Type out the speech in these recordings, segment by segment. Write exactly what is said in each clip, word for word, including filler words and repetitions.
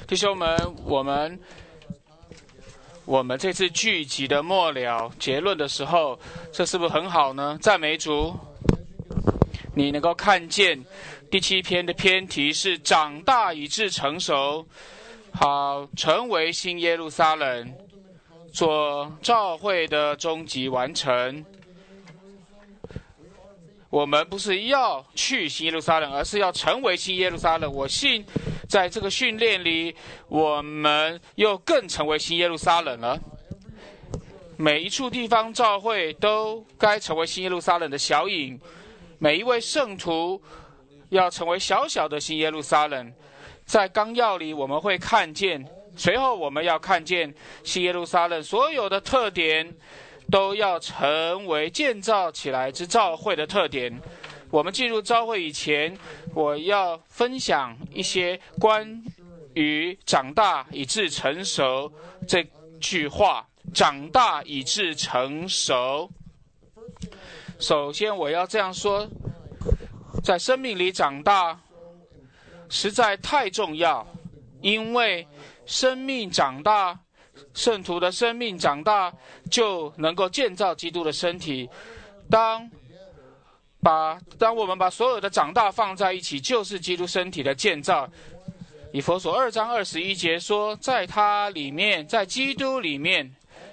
弟兄们，我们我们这次聚集的末了结论的时候，这是不是很好呢？赞美主！你能够看见第七篇的篇题是长大以致成熟，好成为新耶路撒冷，做召会的终极完成。我们不是要去新耶路撒冷，而是要成为新耶路撒冷。我信在这个训练里，我们又更成为新耶路撒冷了。每一处地方召会都该成为新耶路撒冷的小影，每一位圣徒要成为小小的新耶路撒冷。在纲要里我们会看见，随后我们要看见新耶路撒冷所有的特点都要成为建造起来之召会的特点。我们进入召会以前，我要分享一些关于长大以致成熟这句话。长大以致成熟，首先我要这样说，在生命里长大实在太重要，因为生命长大，圣徒的生命长大就能够建造基督的身体。当把当我们把所有的长大放在一起，就是基督身体的建造。以弗所二章二十一节说，在他里面，在基督里面，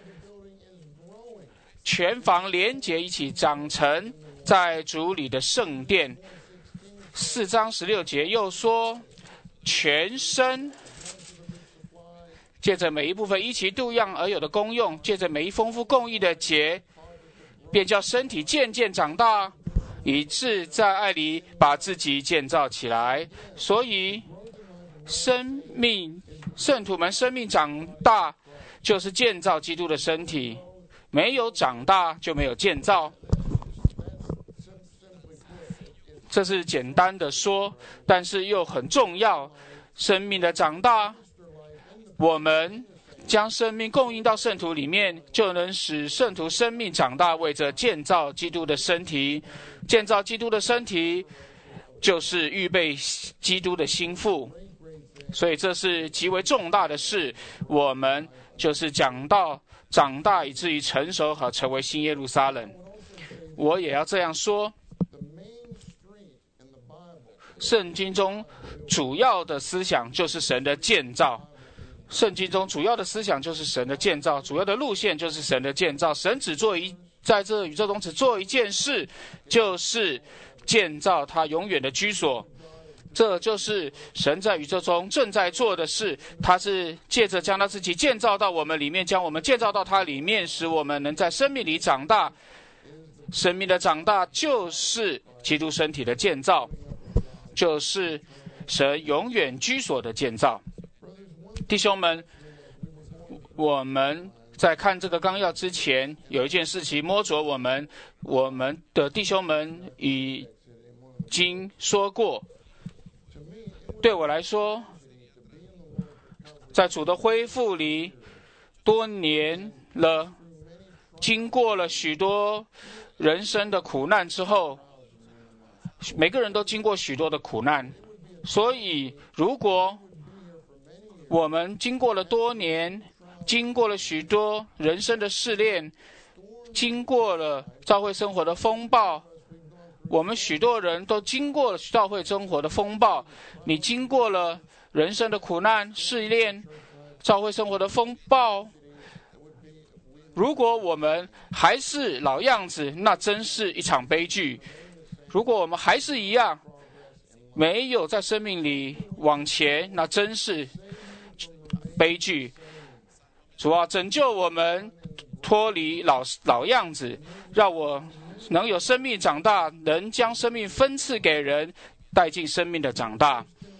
全房连结一起，长成在主里的圣殿。四章十六节又说，全身借着每一部分依其度样而有的功用，借着每一丰富共益的节，便叫身体渐渐长大，以致在爱里把自己建造起来。所以生命圣徒们生命长大，就是建造基督的身体。没有长大就没有建造，这是简单的说，但是又很重要。生命的长大，我们将生命供应到圣徒里面，就能使圣徒生命长大，为着建造基督的身体。建造基督的身体，就是预备基督的心腹，所以这是极为重大的事。我们就是讲到长大以至于成熟，和成为新耶路撒冷。我也要这样说，圣经中主要的思想就是神的建造。圣经中主要的思想就是神的建造，主要的路线就是神的建造。神只做一，在这宇宙中只做一件事，就是建造他永远的居所。这就是神在宇宙中正在做的事，他是借着将他自己建造到我们里面，将我们建造到他里面，使我们能在生命里长大。生命的长大就是基督身体的建造，就是神永远居所的建造。弟兄们，我们在看这个纲要之前，有一件事情摸着我们，我们的弟兄们已经说过。对我来说，在主的恢复里，多年了，经过了许多人生的苦难之后，每个人都经过许多的苦难，所以如果我们经过了多年，经过了许多人生的试炼，经过了教会生活的风暴，我们许多人都经过了教会生活的风暴，你经过了人生的苦难试炼，教会生活的风暴，如果我们还是老样子，那真是一场悲剧。如果我们还是一样，没有在生命里往前，那真是悲剧。主啊，拯救我们脱离老老样子，让我能有生命长大，能将生命分赐给人，带进生命的长大。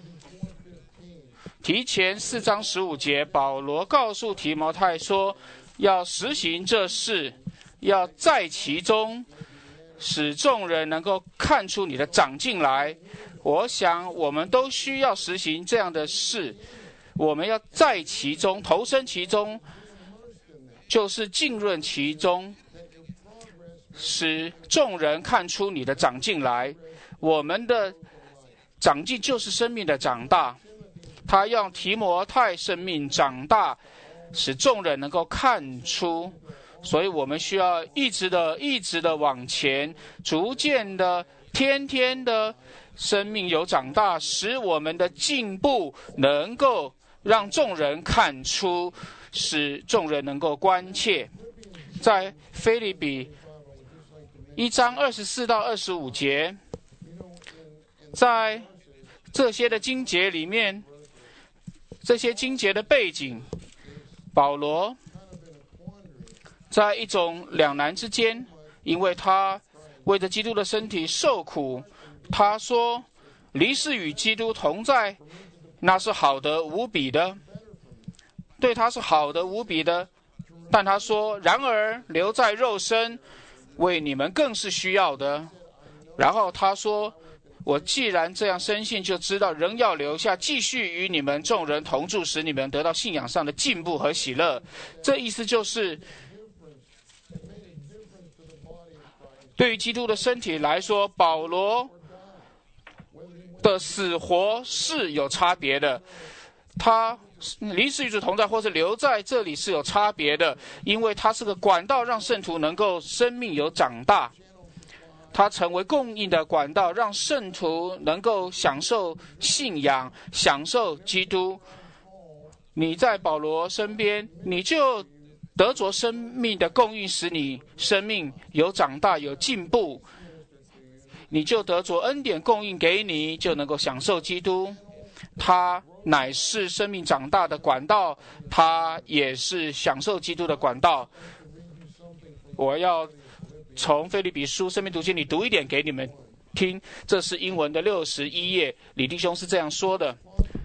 提前四章十五节，保罗告诉提摩太说，要实行这事，要在其中使众人能够看出你的长进来。我想我们都需要实行这样的事，我们要在其中，投身其中，就是浸润其中，使众人看出你的长进来。我们的长进就是生命的长大。 他让提摩太生命长大，使众人能够看出。所以我们需要一直的、一直的往前，逐渐的、天天的生命有长大，使我们的进步能够让众人看出，使众人能够关切。在腓立比一章二十四到二十五节，在这些的经节里面，这些经节的背景，保罗在一种两难之间，因为他为着基督的身体受苦，他说离世与基督同在，那是好的无比的，对他是好的无比的。但他说然而留在肉身为你们更是需要的。然后他说我既然这样深信，就知道仍要留下，继续与你们众人同住，使你们得到信仰上的进步和喜乐。这意思就是对于基督的身体来说，保罗的死活是有差别的，他离世与主同在或是留在这里是有差别的，因为他是个管道，让圣徒能够生命有长大，他成为供应的管道，让圣徒能够享受信仰，享受基督。你在保罗身边，你就得着生命的供应，使你生命有长大有进步，你就得着恩典供应给你，就能够享受基督。他乃是生命长大的管道，他也是享受基督的管道。我要从腓立比书生命读经里读一点给你们听，这是英文的六十一页，李弟兄是这样说的：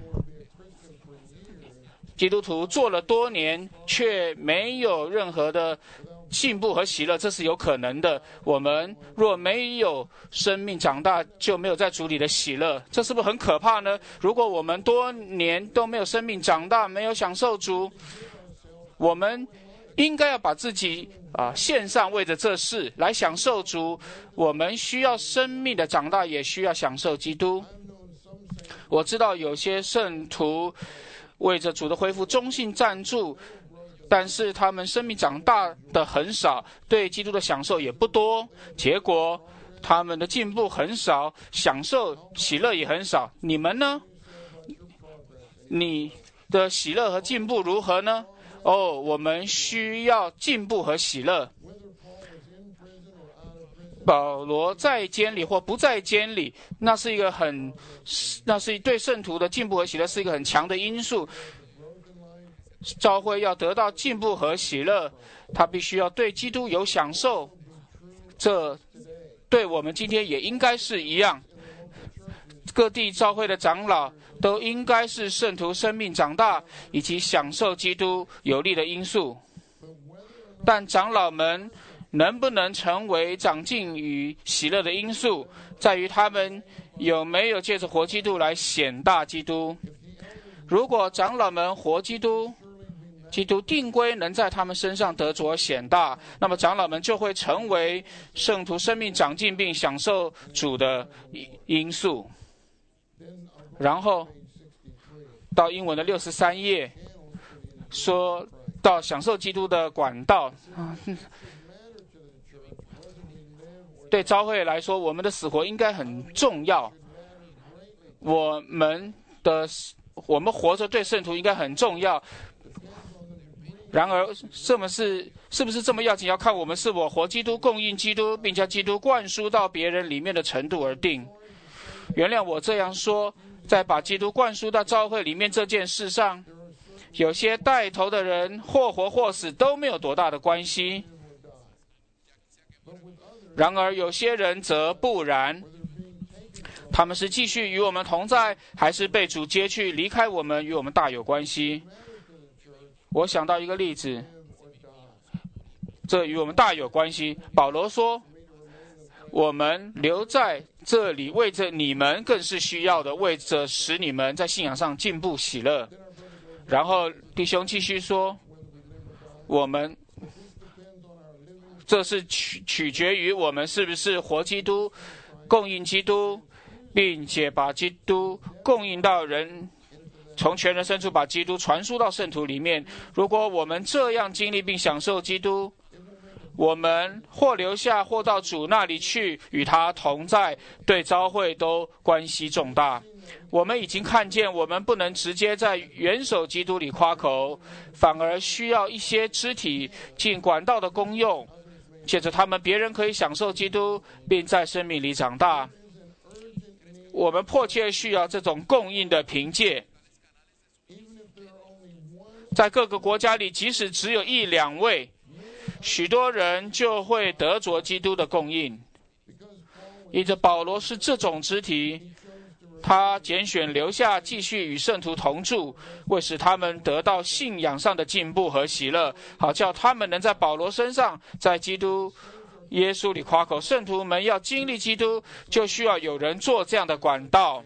基督徒做了多年，却没有任何的进步和喜乐，这是有可能的。我们若没有生命长大，就没有在主里的喜乐，这是不是很可怕呢？如果我们多年都没有生命长大，没有享受主，我们应该要把自己啊献上，为着这事来享受主。我们需要生命的长大，也需要享受基督。我知道有些圣徒为着主的恢复忠信站住，但是他们生命长大的很少，对基督的享受也不多，结果他们的进步很少，享受喜乐也很少。你们呢？你的喜乐和进步如何呢？哦，我们需要进步和喜乐。保罗在监里或不在监里，那是一个很，那是对圣徒的进步和喜乐是一个很强的因素。教会要得到进步和喜乐，他必须要对基督有享受，这对我们今天也应该是一样。各地教会的长老都应该是圣徒生命长大以及享受基督有利的因素，但长老们能不能成为长进与喜乐的因素，在于他们有没有借着活基督来显大基督。如果长老们活基督，基督定规能在他们身上得着显大，那么长老们就会成为圣徒生命长进并享受主的因素。然后到英文的六十三页，说到享受基督的管道。对教会来说，我们的死活应该很重要。我们的我们活着对圣徒应该很重要。然而，这么是是不是这么要紧，要看我们是否活基督、供应基督，并将基督灌输到别人里面的程度而定。原谅我这样说，在把基督灌输到教会里面这件事上，有些带头的人或活或死都没有多大的关系。然而有些人则不然，他们是继续与我们同在，还是被主接去离开我们，与我们大有关系。我想到一个例子，这与我们大有关系。保罗说，我们留在这里为着你们更是需要的，为着使你们在信仰上进步喜乐。然后弟兄继续说，我们这是取取决于我们是不是活基督、供应基督，并且把基督供应到人从全人深处把基督传输到圣徒里面。如果我们这样经历并享受基督，我们或留下或到主那里去与他同在，对召会都关系重大。我们已经看见，我们不能直接在元首基督里夸口，反而需要一些肢体尽管道的功用，借着他们，别人可以享受基督，并在生命里长大。我们迫切需要这种供应的凭借。在各个国家里，即使只有一两位，许多人就会得着基督的供应。因着保罗是这种肢体，他拣选留下继续与圣徒同住，为使他们得到信仰上的进步和喜乐，好叫他们能在保罗身上，在基督耶稣里夸口。圣徒们要经历基督，就需要有人做这样的管道。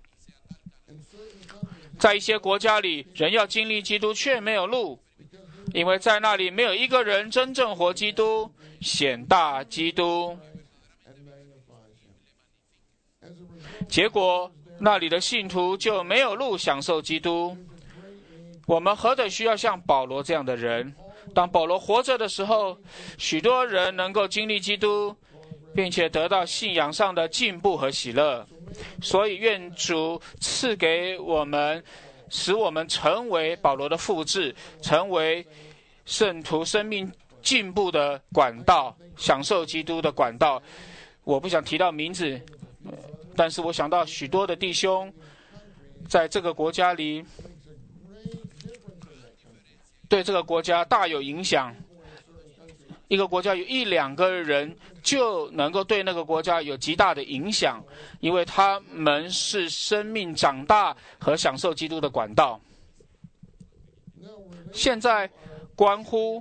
在一些国家里，人要经历基督却没有路，因为在那里没有一个人真正活基督，显大基督。结果那里的信徒就没有路享受基督。我们何等需要像保罗这样的人。当保罗活着的时候，许多人能够经历基督，并且得到信仰上的进步和喜乐。所以愿主赐给我们，使我们成为保罗的复制，成为圣徒生命进步的管道，享受基督的管道。我不想提到名字，但是我想到许多的弟兄在这个国家里对这个国家大有影响。一个国家有一两个人就能够对那个国家有极大的影响，因为他们是生命长大和享受基督的管道。现在关乎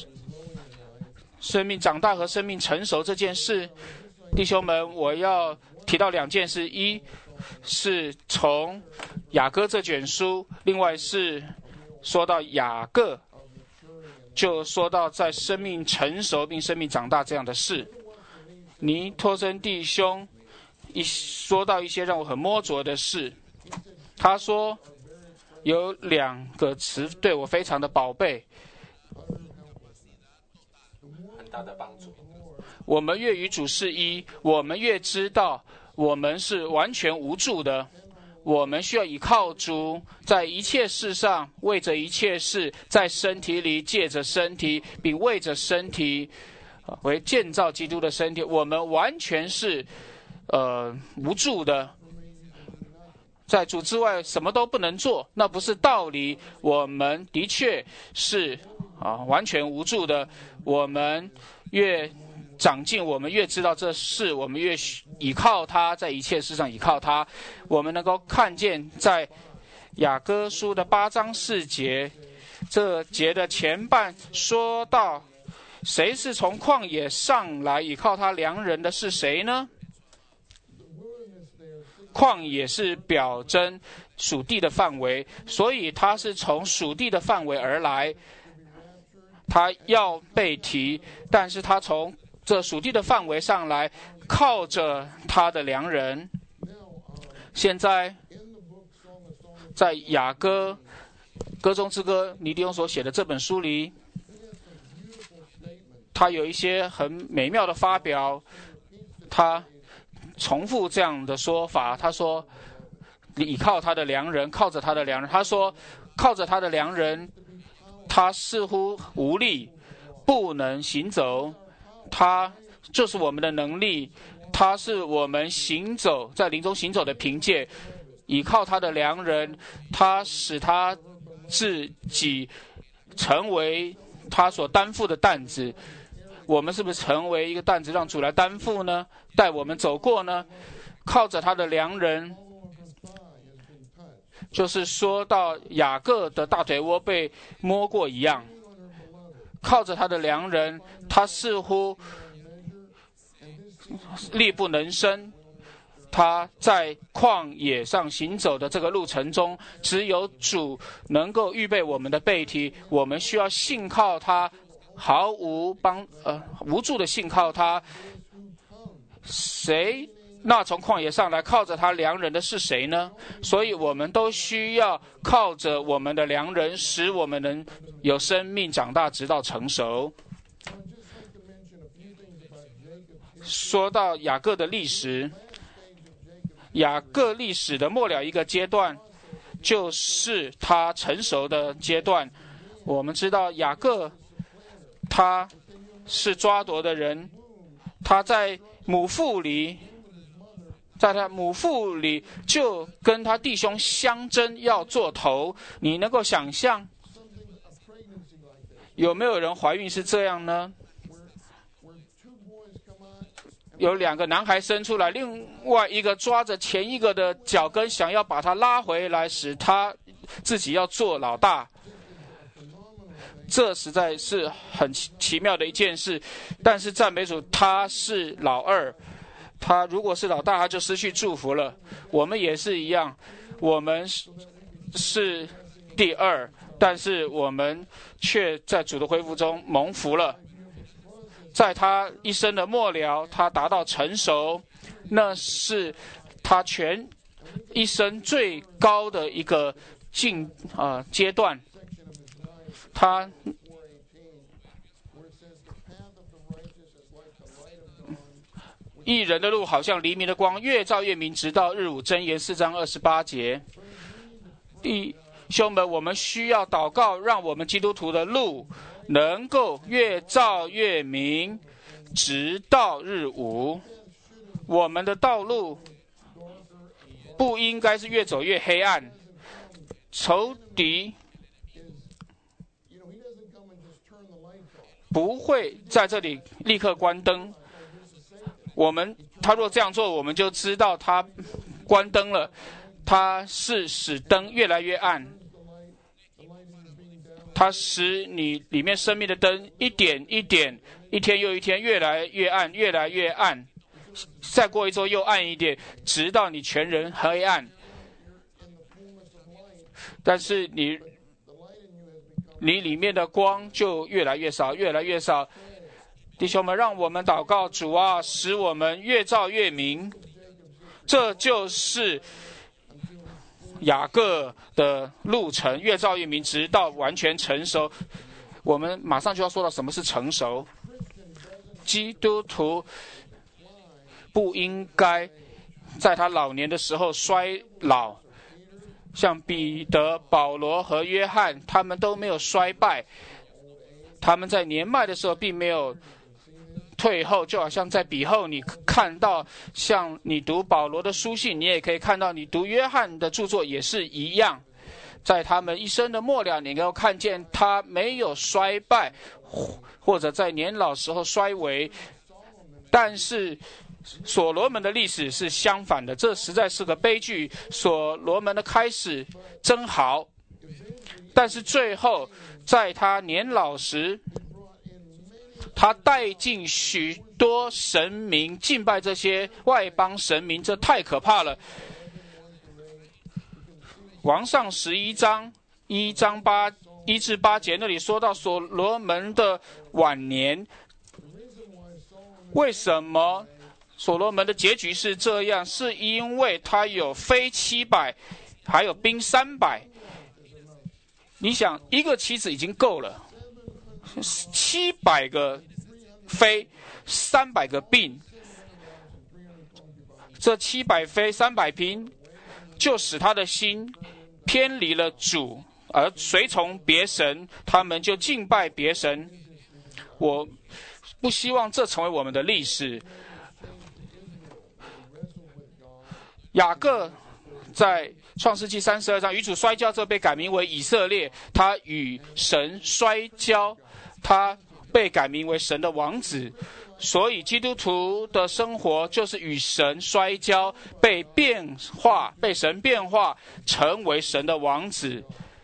生命长大和生命成熟这件事，弟兄们，我要提到两件事，一是从雅歌这卷书，另外是说到雅各，就说到在生命成熟并生命长大这样的事。尼托森弟兄一说到一些让我很摸着的事，他说有两个词对我非常的宝贝， 很大的帮助。 我们越与主是一，我们越知道我们是完全无助的，我们需要依靠主，在一切事上为着一切事，在身体里借着身体，并为着身体为建造基督的身体。我们完全是呃无助的，在主之外什么都不能做，那不是道理。我们的确是啊完全无助的。我们越长进，我们越知道这事，我们越倚靠他，在一切事上倚靠他。我们能够看见在雅歌书的八章四节，这节的前半说到，谁是从旷野上来倚靠他良人的是谁呢？旷野是表征属地的范围，所以他是从属地的范围而来，他要被提，但是他从这属地的范围上来，靠着他的良人。现在在雅歌歌中之歌尼迪翁所写的这本书里，他有一些很美妙的发表，他重复这样的说法，他说倚靠他的良人，靠着他的良人。他说靠着他的良人，他似乎无力，不能行走，他就是我们的能力，他是我们行走在林中行走的凭借。倚靠他的良人，他使他自己成为他所担负的担子。我们是不是成为一个担子让主来担负呢？带我们走过呢？靠着他的良人，就是说到雅各的大腿窝被摸过一样。靠着他的良人，他似乎力不能生。他在旷野上行走的这个路程中，只有主能够预备我们的背提，我们需要信靠他，毫无帮呃无助的信靠他。谁那从旷野上来靠着他良人的是谁呢？所以我们都需要靠着我们的良人，使我们能有生命长大，直到成熟。说到雅各的历史，雅各历史的末了一个阶段，就是他成熟的阶段。我们知道雅各他是抓夺的人，他在母腹里，在他母腹里就跟他弟兄相争，要做头。你能够想象有没有人怀孕是这样呢？有两个男孩生出来，另外一个抓着前一个的脚跟，想要把他拉回来，使他自己要做老大。这实在是很奇妙的一件事。但是赞美主，他是老二，他如果是老大，他就失去祝福了。我们也是一样，我们是第二，但是我们却在主的恢复中蒙福了。在他一生的末了，他达到成熟，那是他全一生最高的一个进呃阶段。他义人的路好像黎明的光，越照越明，直到日午。箴言四章二十八节。弟兄们，我们需要祷告，让我们基督徒的路能够越照越明，直到日午。我们的道路不应该是越走越黑暗。仇敌不会在这里立刻关灯。我们他若这样做，我们就知道他关灯了，他是使灯越来越暗，他使你里面生命的灯一点一点，一天又一天，越来越暗，越来越暗，再过一周又暗一点，直到你全人黑暗。但是你你里面的光就越来越少，越来越少。弟兄们，让我们祷告，主啊，使我们越照越明。这就是雅各的路程，越照越明，直到完全成熟。我们马上就要说到什么是成熟。基督徒不应该在他老年的时候衰老，像彼得、保罗和约翰，他们都没有衰败，他们在年迈的时候并没有退后。就好像在彼后，你看到像你读保罗的书信，你也可以看到你读约翰的著作也是一样，在他们一生的末了，你能够看见他没有衰败，或者在年老时候衰微。但是所罗门的历史是相反的，这实在是个悲剧。所罗门的开始真好，但是最后在他年老时，他带进许多神明敬拜这些外邦神明，这太可怕了。王上十一章一章八一至八节那里说到所罗门的晚年，为什么所罗门的结局是这样？是因为他有妃七百，还有兵三百。你想，一个妻子已经够了，七百个妃，三百个兵，这七百妃三百兵，就使他的心偏离了主，而随从别神，他们就敬拜别神。我不希望这成为我们的历史。雅各在创世纪三十二章与主摔跤，这被改名为以色列。他与神摔跤，他被改名为神的王子。所以基督徒的生活就是与神摔跤，被变化，被神变化，成为神的王子。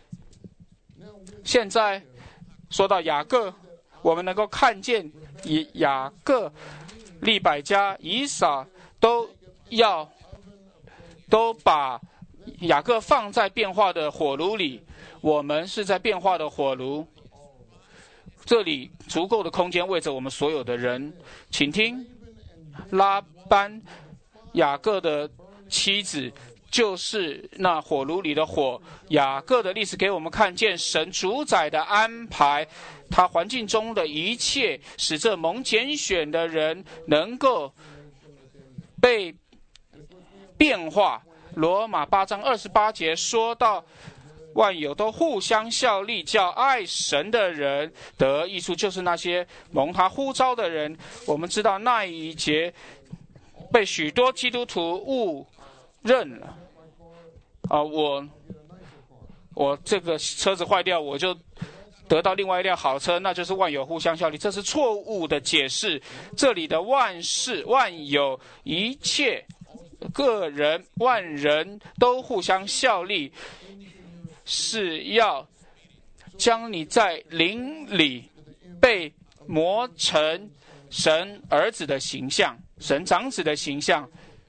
现在说到雅各，我们能够看见以雅各、利百加、以撒都要都把雅各放在变化的火炉里，我们是在变化的火炉，这里足够的空间为着我们所有的人。请听，拉班雅各的妻子就是那火炉里的火。雅各的历史给我们看见神主宰的安排，他环境中的一切，使这蒙拣选的人能够被变化。罗马八章二十八节说到，万有都互相效力，叫爱神的人得益处，就是那些蒙他呼召的人。我们知道那一节被许多基督徒误认了。啊、呃，我我这个车子坏掉，我就得到另外一辆好车，那就是万有互相效力，这是错误的解释。这里的万事、万有、一切、个人、万人都互相效力，是要将你在灵里被磨成神儿子的形象，神长子的形象。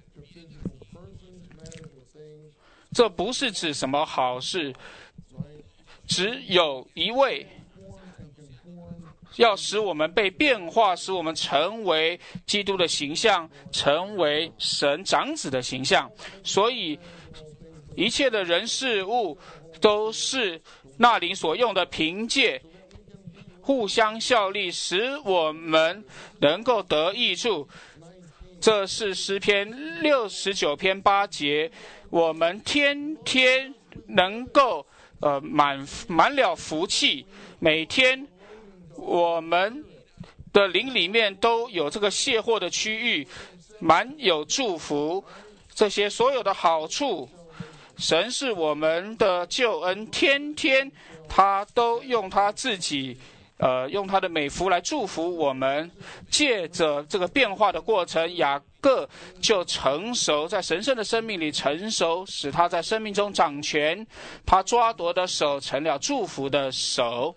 这不是指什么好事，只有一位要使我们被变化，使我们成为基督的形象，成为神长子的形象。所以一切的人事物都是那灵所用的凭借，互相效力，使我们能够得益处。这是诗篇六十九篇八节，我们天天能够呃满满了福气，每天我们的灵里面都有这个卸货的区域，满有祝福，这些所有的好处，神是我们的救恩，天天他都用他自己呃，用他的美福来祝福我们。借着这个变化的过程，雅各就成熟，在神圣的生命里成熟，使他在生命中掌权。他抓夺的手成了祝福的手，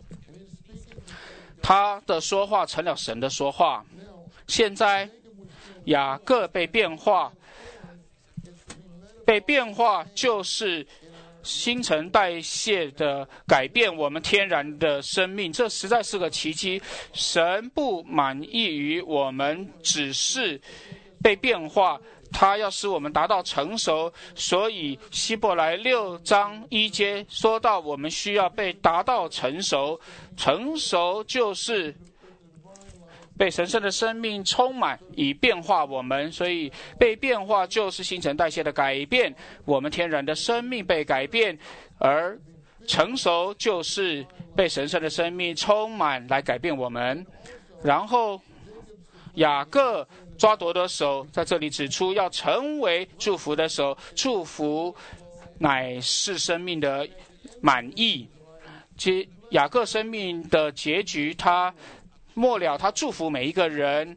他的说话成了神的说话。现在雅各被变化，被变化就是新陈代谢的改变我们天然的生命，这实在是个奇迹。神不满意于我们只是被变化，他要使我们达到成熟。所以希伯来六章一节说到，我们需要被达到成熟。成熟就是被神圣的生命充满，以变化我们。所以被变化就是新陈代谢的改变，我们天然的生命被改变，而成熟就是被神圣的生命充满来改变我们。然后雅各抓夺的手在这里指出，要成为祝福的手，祝福乃是生命的满意。即雅各生命的结局，他末了他祝福每一个人。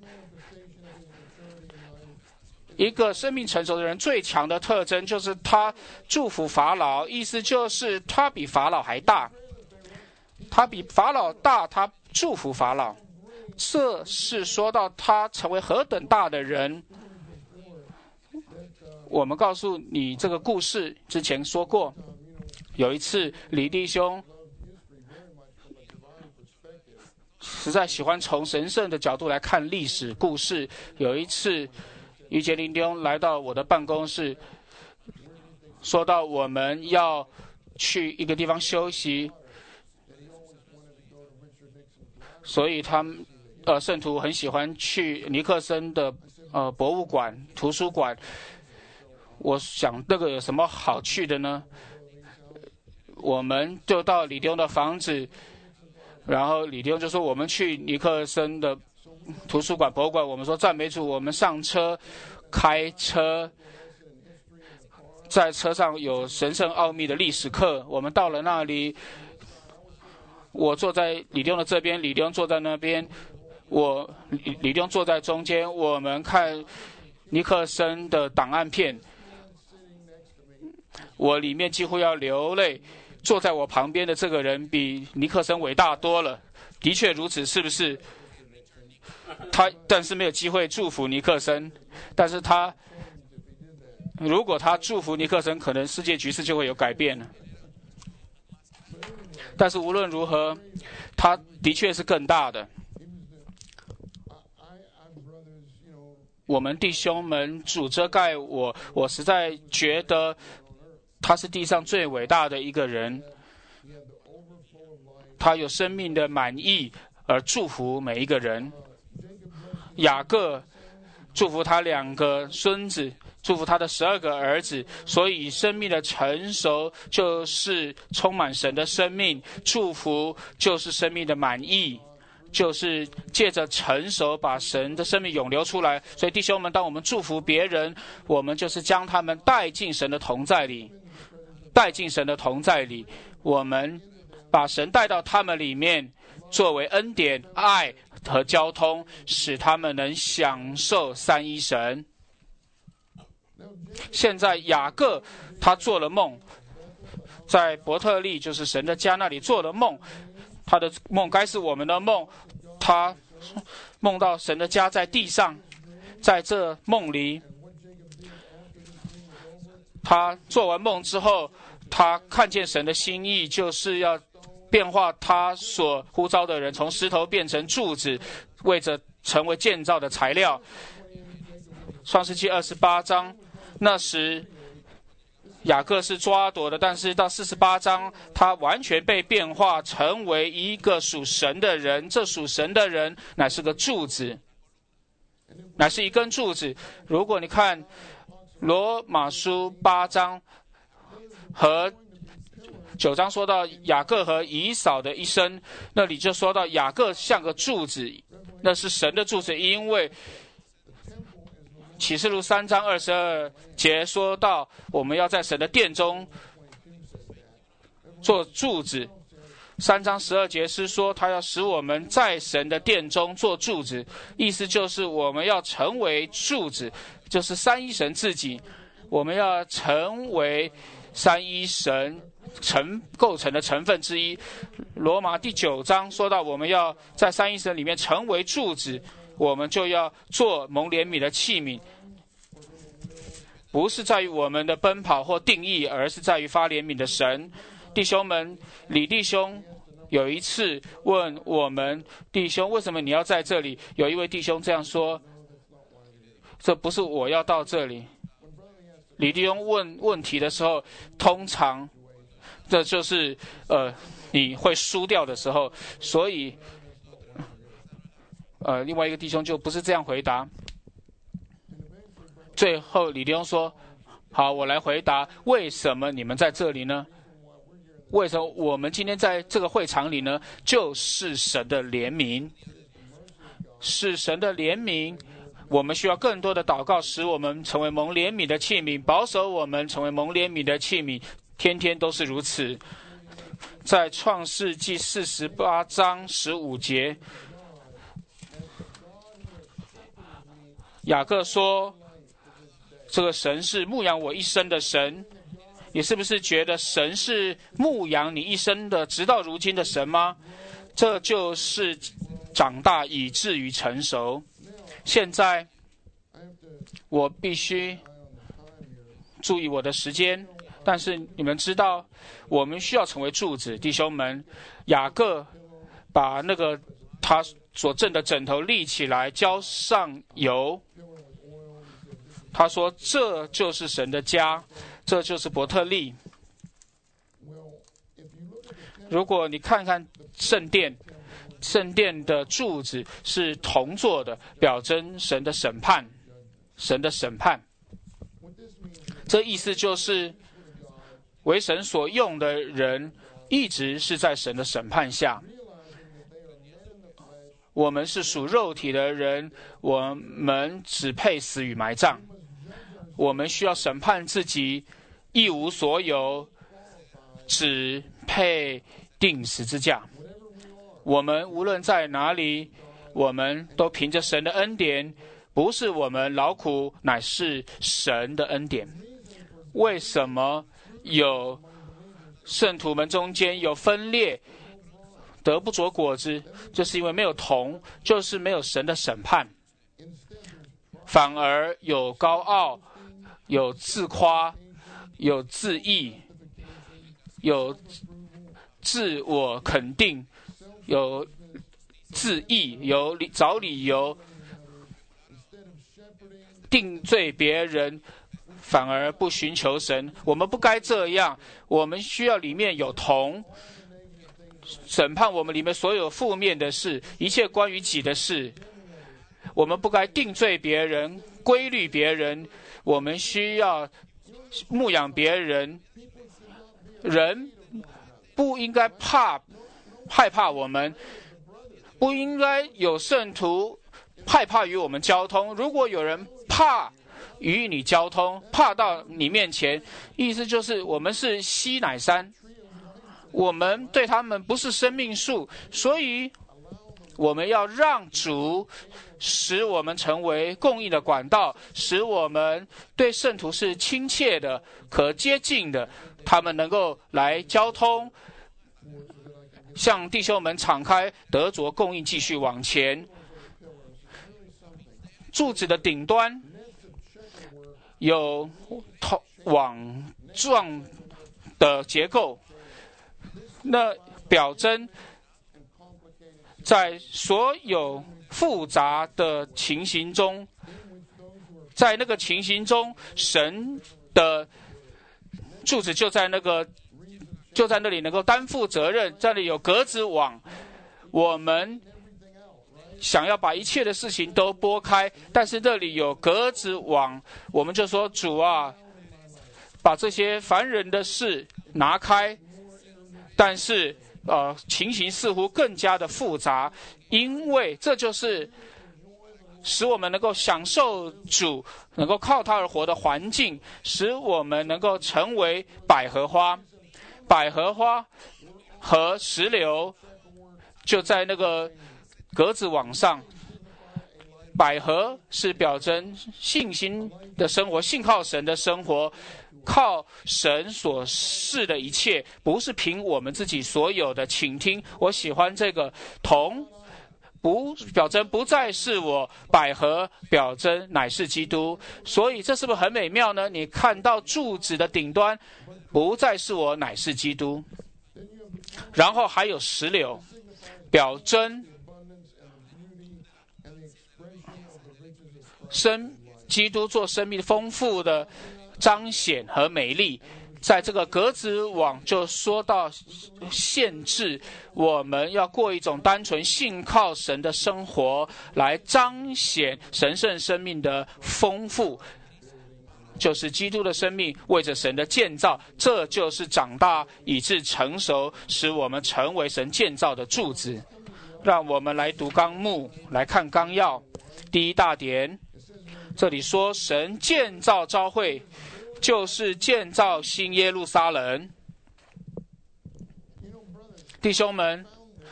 一个生命成熟的人最强的特征就是他祝福法老，意思就是他比法老还大，他比法老大，他祝福法老。这是说到他成为何等大的人。我们告诉你这个故事之前说过，有一次李弟兄实在喜欢从神圣的角度来看历史故事。有一次于杰林弟兄来到我的办公室，说到我们要去一个地方休息，所以他们呃圣徒很喜欢去尼克森的呃博物馆、图书馆。我想那个有什么好去的呢？我们就到李弟兄的房子，然后李弟兄就说我们去尼克森的图书馆、博物馆。我们说赞美主，我们上车，开车，在车上有神圣奥秘的历史课。我们到了那里，我坐在李弟兄的这边，李弟兄坐在那边，我李李弟兄坐在中间。我们看尼克森的档案片，我里面几乎要流泪。坐在我旁边的这个人比尼克森伟大多了，的确如此，是不是？他但是没有机会祝福尼克森，但是他如果他祝福尼克森，可能世界局势就会有改变了。但是无论如何，他的确是更大的。 我们弟兄们，主遮盖我，我实在觉得他是地上最伟大的一个人。他有生命的满意而祝福每一个人。雅各祝福他两个孙子，祝福他的十二个儿子，所以生命的成熟就是充满神的生命，祝福就是生命的满意，就是借着成熟把神的生命涌流出来。所以弟兄们，当我们祝福别人，我们就是将他们带进神的同在里，带进神的同在里，我们把神带到他们里面，作为恩典、爱和交通，使他们能享受三一神。现在雅各他做了梦，在伯特利就是神的家那里做了梦，他的梦该是我们的梦。他梦到神的家在地上，在这梦里，他做完梦之后，他看见神的心意，就是要变化他所呼召的人，从石头变成柱子，为着成为建造的材料。创世纪二十八章，那时雅各是抓躲的，但是到四十八章，他完全被变化成为一个属神的人。这属神的人乃是个柱子，乃是一根柱子。如果你看罗马书八章和九章说到雅各和以扫的一生，那里就说到雅各像个柱子，那是神的柱子，因为启示录三章二十二节说到我们要在神的殿中做柱子。三章十二节是说他要使我们在神的殿中做柱子，意思就是我们要成为柱子，就是三一神自己，我们要成为三一神成构成的成分之一。罗马第九章说到我们要在三一神里面成为柱子，我们就要做蒙怜悯的器皿，不是在于我们的奔跑或定义，而是在于发怜悯的神。弟兄们，李弟兄有一次问我们弟兄，为什么你要在这里？有一位弟兄这样说，这不是我要到这里。李弟兄问问题的时候，通常这就是呃你会输掉的时候，所以呃另外一个弟兄就不是这样回答。最后李弟兄说，好，我来回答，为什么你们在这里呢？为什么我们今天在这个会场里呢？就是神的怜悯，是神的怜悯。我们需要更多的祷告，使我们成为蒙怜悯的器皿，保守我们成为蒙怜悯的器皿，天天都是如此。在创世纪四十八章十五节，雅各说，这个神是牧养我一生的神。你是不是觉得神是牧养你一生的直到如今的神吗？这就是长大以至于成熟。现在我必须注意我的时间，但是你们知道我们需要成为柱子。弟兄们，雅各把那个他所枕的枕头立起来，浇上油，他说这就是神的家，这就是伯特利。如果你看看圣殿，圣殿的柱子是铜做的，表征神的审判，神的审判。这意思就是为神所用的人一直是在神的审判下。我们是属肉体的人，我们只配死与埋葬，我们需要审判自己，一无所有，只配钉十字架。我们无论在哪里，我们都凭着神的恩典，不是我们劳苦，乃是神的恩典。为什么有圣徒们中间有分裂，得不着果子？就是因为没有铜，就是没有神的审判，反而有高傲，有自夸，有自义，有自我肯定，有自义，有找理由， 定罪别人，反而不寻求神。我们不该这样，我们需要里面有铜，审判我们里面所有负面的事，一切关于己的事。我们不该定罪别人，规律别人，我们需要牧养别人。人不应该怕害怕我们，不应该有圣徒害怕与我们交通。如果有人怕与你交通，怕到你面前，意思就是我们是西乃山，我们对他们不是生命树，所以我们要让主使我们成为供应的管道，使我们对圣徒是亲切的、可接近的，他们能够来交通，向弟兄们敞开，得着供应，继续往前。柱子的顶端有网状的结构，那表征在所有复杂的情形中，在那个情形中，神的柱子就在那个就在那里能够担负责任。这里有格子网，我们想要把一切的事情都拨开，但是这里有格子网，我们就说主啊，把这些烦人的事拿开。但是呃，情形似乎更加的复杂，因为这就是使我们能够享受主，能够靠他而活的环境，使我们能够成为百合花。百合花和石榴就在那个格子网上。百合是表征信心的生活，信靠神的生活，靠神所示的一切，不是凭我们自己所有的。请听，我喜欢这个铜，不表征不再是我，百合表征乃是基督。所以这是不是很美妙呢？你看到柱子的顶端，不再是我，乃是基督。然后还有石榴，表征生基督做生命丰富的彰显和美丽。在这个格子网就说到限制，我们要过一种单纯信靠神的生活，来彰显神圣生命的丰富，就是基督的生命为着神的建造，这就是长大以致成熟，使我们成为神建造的柱子。让我们来读纲目，来看纲要。第一大点，这里说神建造召会，就是建造新耶路撒冷。弟兄们，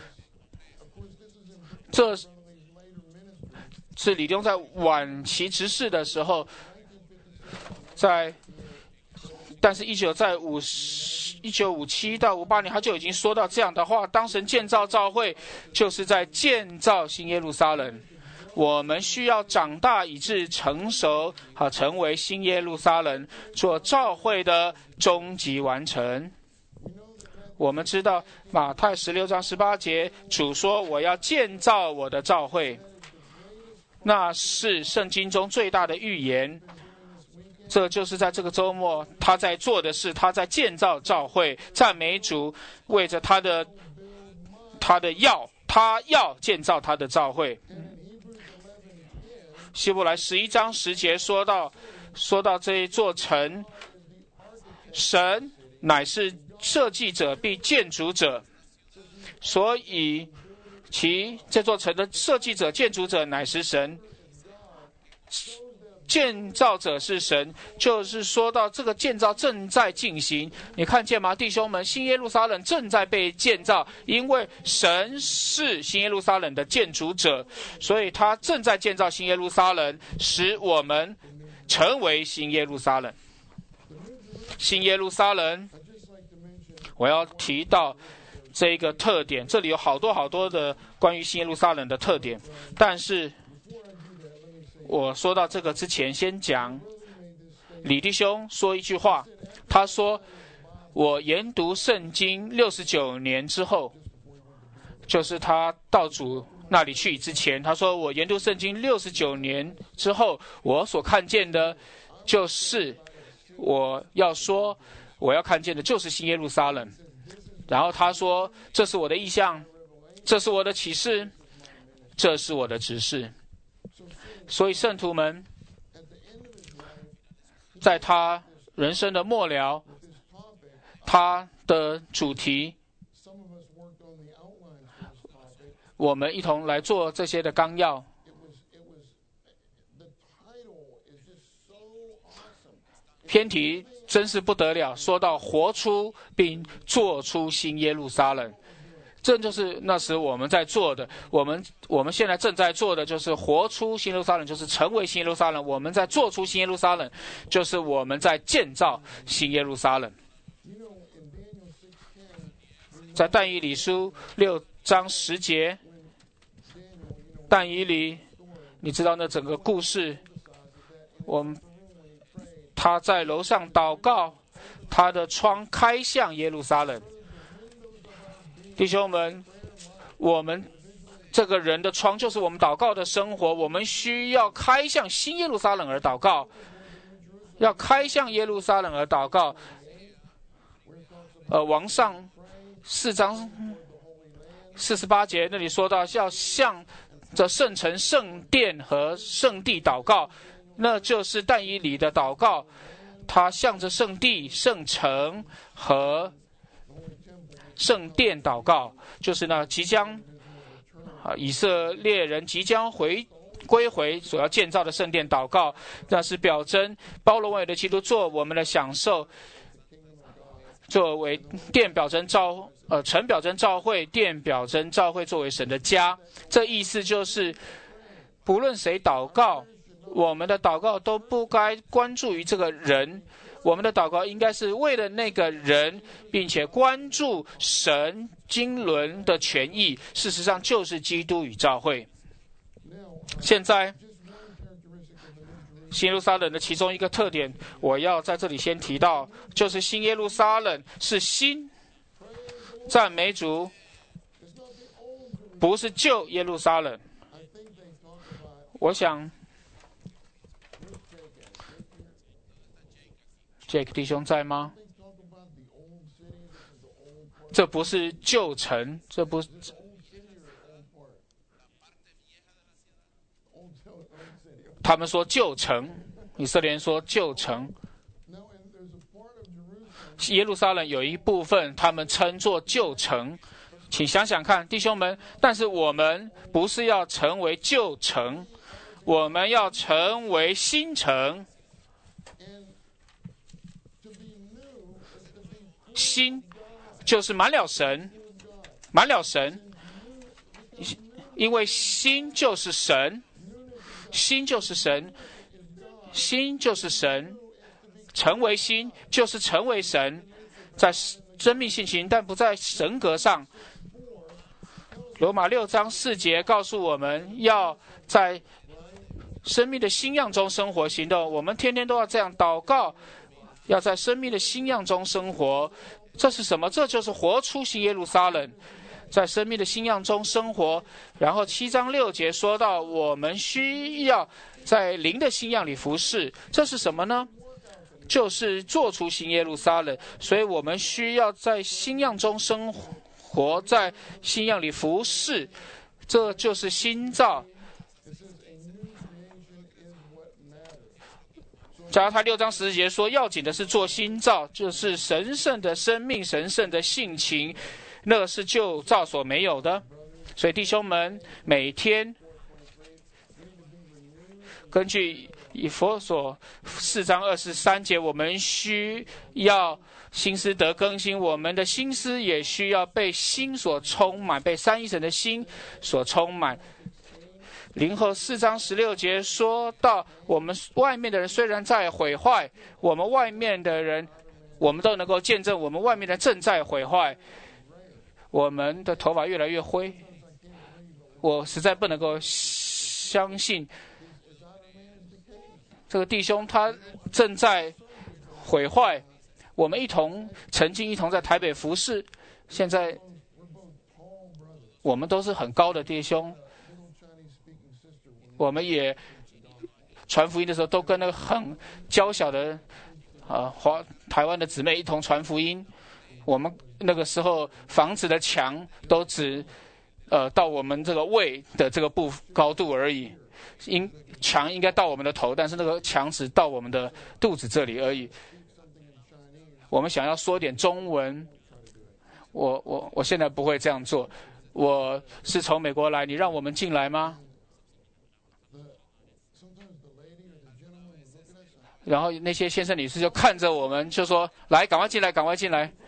这是李东在晚期执事的时候，在但是一九在五十一九五七到五八年，他就已经说到这样的话：当神建造召会，就是在建造新耶路撒冷。我们需要长大以致成熟，好成为新耶路撒冷做召会的终极完成。我们知道马太十六章十八节，主说我要建造我的召会，那是圣经中最大的预言。这就是在这个周末他在做的事，他在建造召会，赞美主，为着他的他的要他要建造他的召会。希伯来十一章十节说到说到这一座城，神乃是设计者并建筑者，所以其这座城的设计者建筑者乃是神，建造者是神。就是说到这个建造正在进行，你看见吗，弟兄们？新耶路撒冷正在被建造，因为神是新耶路撒冷的建筑者，所以他正在建造新耶路撒冷，使我们成为新耶路撒冷。新耶路撒冷，我要提到这个特点，这里有好多好多的关于新耶路撒冷的特点，但是我说到这个之前，先讲李弟兄说一句话。他说我研读圣经六十九年之后，就是他道主那里去之前，他说我研读圣经六十九年之后，我所看见的就是我要说我要看见的就是新耶路撒冷。然后他说这是我的意象，这是我的启示，这是我的指示。所以圣徒们在他人生的末了，他的主题，我们一同来做这些的纲要。篇题真是不得了，说到活出并做出新耶路撒冷，这就是那时我们在做的。我们我们现在正在做的就是活出新耶路撒冷，就是成为新耶路撒冷。我们在做出新耶路撒冷，就是我们在建造新耶路撒冷。在但以理书六章十节，但以理，你知道那整个故事，我们他在楼上祷告，他的窗开向耶路撒冷。弟兄们，我们这个人的窗就是我们祷告的生活，我们需要开向新耶路撒冷而祷告，要开向耶路撒冷而祷告。呃，王上四章四十八节那里说到，要向着圣城、圣殿和圣地祷告，那就是但以理的祷告。他向着圣地、圣城和圣殿祷告，就是那即将啊以色列人即将回归回所要建造的圣殿祷告，那是表征包罗万有的基督做我们的享受，作为殿表征召呃城表征召会，殿表征召会作为神的家。这意思就是，不论谁祷告，我们的祷告都不该关注于这个人，我们的祷告应该是为了那个人，并且关注神经纶的权益，事实上就是基督与教会。现在新耶路撒冷的其中一个特点，我要在这里先提到，就是新耶路撒冷是新，赞美主，不是旧耶路撒冷。我想Jake 弟兄在吗？这不是旧城，这不是他们说旧城，以色列人说旧城。耶路撒冷有一部分他们称作旧城，请想想看，弟兄们，但是我们不是要成为旧城，我们要成为新城。新就是满了神，满了神，因为新就是神，新就是神，新就是神，成为新就是成为神，在生命性情，但不在神格上。罗马六章四节告诉我们，要在生命的新样中生活行动。我们天天都要这样祷告，要在生命的新样中生活。这是什么？这就是活出新耶路撒冷，在生命的新样中生活。然后七章六节说到，我们需要在灵的新样里服侍。这是什么呢？就是做出新耶路撒冷。所以我们需要在新样中生活，在新样里服侍。这就是新造。加拉太六章十节说，要紧的是做新造，就是神圣的生命、神圣的性情，那是旧造所没有的。所以弟兄们，每天根据以弗所四章二十三节，我们需要心思得更新，我们的心思也需要被心所充满，被三一神的心所充满。林后四章十六节说到，我们外面的人虽然在毁坏，我们外面的人，我们都能够见证我们外面的正在毁坏。我们的头发越来越灰，我实在不能够相信这个弟兄他正在毁坏。我们一同曾经一同在台北服侍，现在我们都是很高的弟兄， 我们也传福音的时候，都跟那个很娇小的呃华台湾的姊妹一同传福音。我们那个时候房子的墙都只呃到我们这个胃的这个部高度而已，应墙应该到我们的头，但是那个墙只到我们的肚子这里而已。我们想要说点中文，我我我现在不会这样做。我是从美国来，你让我们进来吗？然后那些先生女士就看着我们，就说：“来，赶快进来，赶快进来。”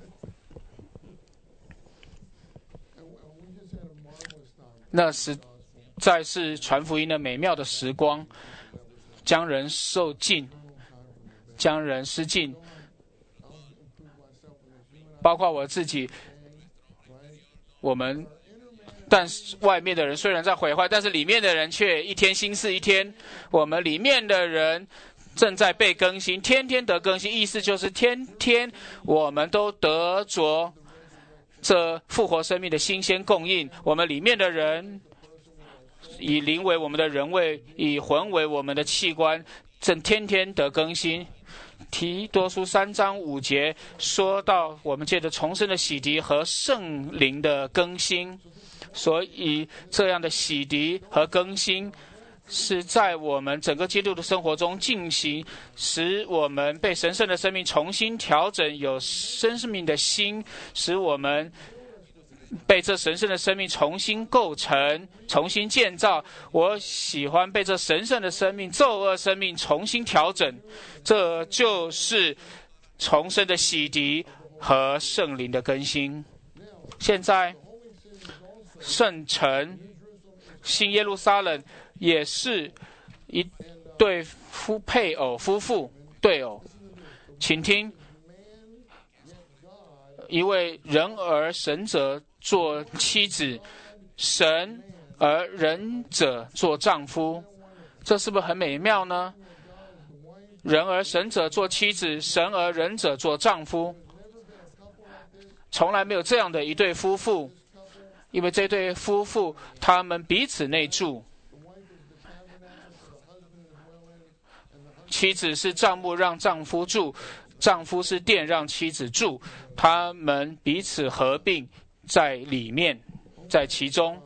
那实在是传福音的美妙的时光，将人受尽，将人施尽，包括我自己。我们，但是外面的人虽然在毁坏，但是里面的人却一天新似一天。我们里面的人正在被更新，天天得更新，意思就是天天我们都得着这复活生命的新鲜供应。我们里面的人以灵为我们的人位，以魂为我们的器官，正天天得更新。提多书三章五节说到我们借着重生的洗涤和圣灵的更新，所以这样的洗涤和更新是在我们整个基督的生活中进行，使我们被神圣的生命重新调整，有生命的心，使我们被这神圣的生命重新构成，重新建造。我喜欢被这神圣的生命、咒恶生命重新调整，这就是重生的洗涤和圣灵的更新。现在圣城新耶路撒冷也是一对夫配偶夫妇对偶，请听，一位人而神者做妻子，神而人者做丈夫，这是不是很美妙呢？人而神者做妻子，神而人者做丈夫，从来没有这样的一对夫妇，因为这对夫妇他们彼此内住，妻子是帐幕让丈夫住，丈夫是殿让妻子住，他们彼此合并在里面，在其中。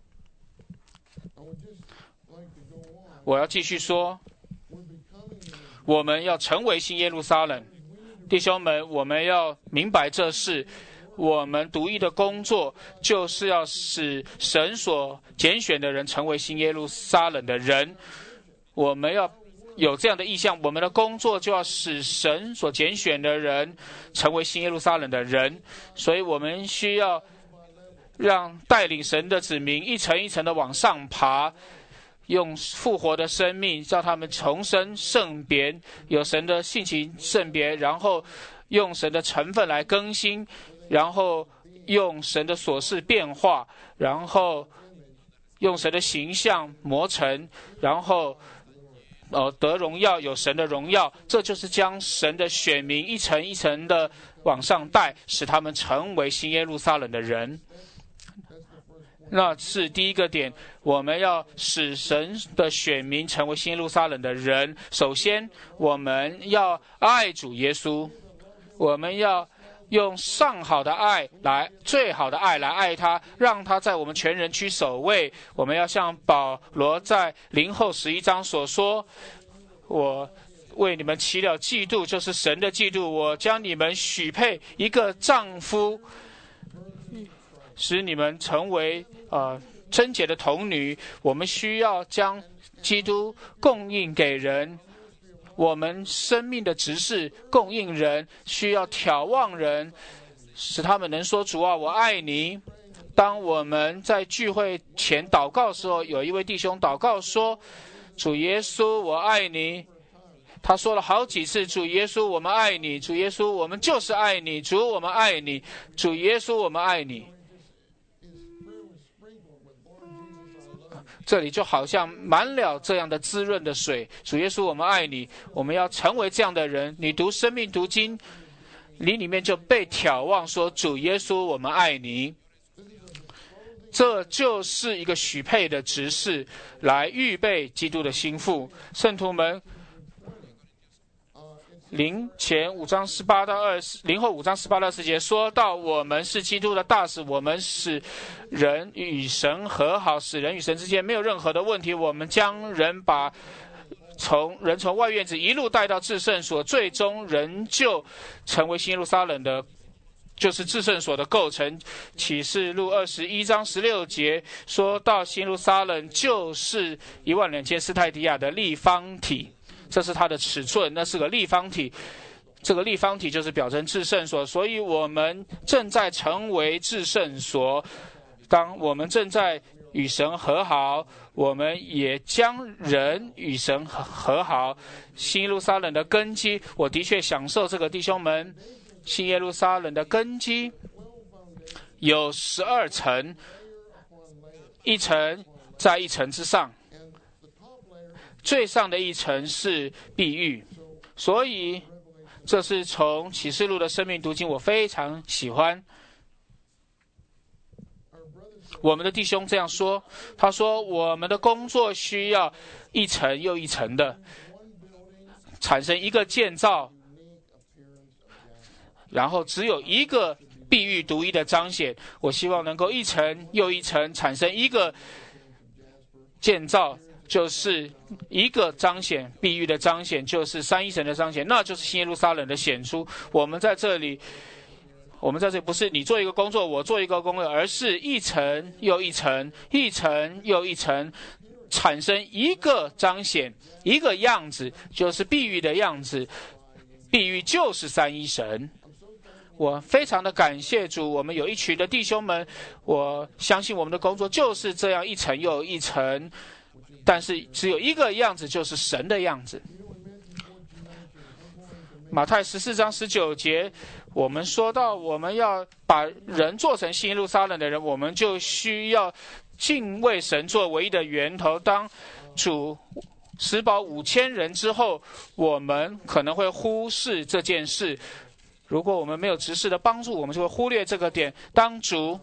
我要继续说，我们要成为新耶路撒冷。弟兄们，我们要明白这事，我们独一的工作就是要使神所拣选的人成为新耶路撒冷的人。我们要有这样的意向，我们的工作就要使神所拣选的人成为新耶路撒冷的人。所以我们需要让带领神的子民一层一层的往上爬，用复活的生命叫他们重生圣别，有神的性情圣别，然后用神的成分来更新，然后用神的琐事变化，然后用神的形象磨成，然后呃得荣耀，有神的荣耀。这就是将神的选民一层一层的往上带，使他们成为新耶路撒冷的人。那是第一个点，我们要使神的选民成为新耶路撒冷的人。首先，我们要爱主耶稣，我们要用上好的爱来，最好的爱来爱他，让他在我们全人区首位。我们要像保罗在林后十一章所说：“我为你们起了嫉妒，就是神的嫉妒。我将你们许配一个丈夫，使你们成为呃贞洁的童女。”我们需要将基督供应给人，我们生命的执事供应人，需要眺望人，使他们能说：“主啊，我爱你。”当我们在聚会前祷告的时候，有一位弟兄祷告说：“主耶稣，我爱你。”他说了好几次：“主耶稣，我们爱你。主耶稣，我们就是爱你。主，我们爱你。主耶稣，我们爱你。”这里就好像满了这样的滋润的水。主耶稣，我们爱你。我们要成为这样的人。你读生命读经，你里面就被眺望说：“主耶稣，我们爱你。” 这就是一个许配的执事，来预备基督的心腹。圣徒们，灵前五章十八到二十，灵后五章十八到二十节说到，我们是基督的大使，我们使人与神和好，使人与神之间没有任何的问题。我们将人把从人从外院子一路带到至圣所，最终人就成为新耶路撒冷的，就是至圣所的构成。启示录二十一章十六节说到，新耶路撒冷就是一万两千斯泰迪亚的立方体，这是它的尺寸，那是个立方体。这个立方体就是表征至圣所，所以我们正在成为至圣所。当我们正在与神和好，我们也将人与神和好。新耶路撒冷的根基，我的确享受这个，弟兄们。新耶路撒冷的根基有十二层，一层在一层之上，最上的一层是碧玉，所以这是从启示录的生命读经，我非常喜欢。我们的弟兄这样说，他说我们的工作需要一层又一层的产生一个建造，然后只有一个碧玉独一的彰显。我希望能够一层又一层产生一个建造，就是一个彰显，碧玉的彰显就是三一神的彰显，那就是新耶路撒冷的显出。我们在这里我们在这里不是你做一个工作我做一个工作，而是一层又一层，一层又一层，产生一个彰显，一个样子，就是碧玉的样子。碧玉就是三一神。我非常的感谢主，我们有一群的弟兄们，我相信我们的工作就是这样一层又一层，但是只有一个样子，就是神的样子。马太十四章十九节，我们说到我们要把人做成新耶路撒冷的人，我们就需要敬畏神做唯一的源头。当主食饱五千人之后，我们可能会忽视这件事。如果我们没有执事的帮助，我们就会忽略这个点。当主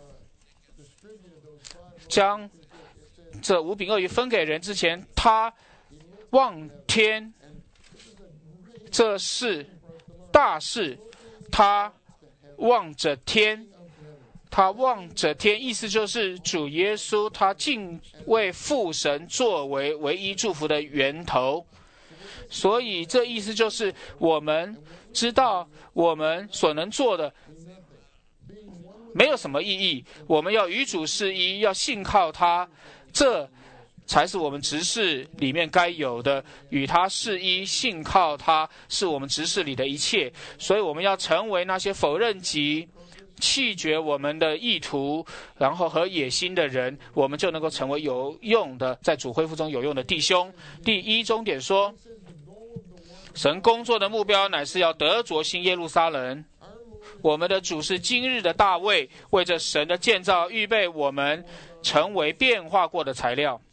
将这五饼二鱼分给人之前，他望天，这是大事，他望着天，他望着天，意思就是主耶稣他敬畏父神作为唯一祝福的源头。所以这意思就是我们知道我们所能做的没有什么意义，我们要与主是一，要信靠他，这才是我们执事里面该有的，与他是一，信靠他是我们执事里的一切。所以我们要成为那些否认己、弃绝我们的意图然后和野心的人，我们就能够成为有用的，在主恢复中有用的弟兄。第一终点说，神工作的目标乃是要得着新耶路撒冷。我们的主是今日的大卫，为着神的建造预备我们成为变化过的材料。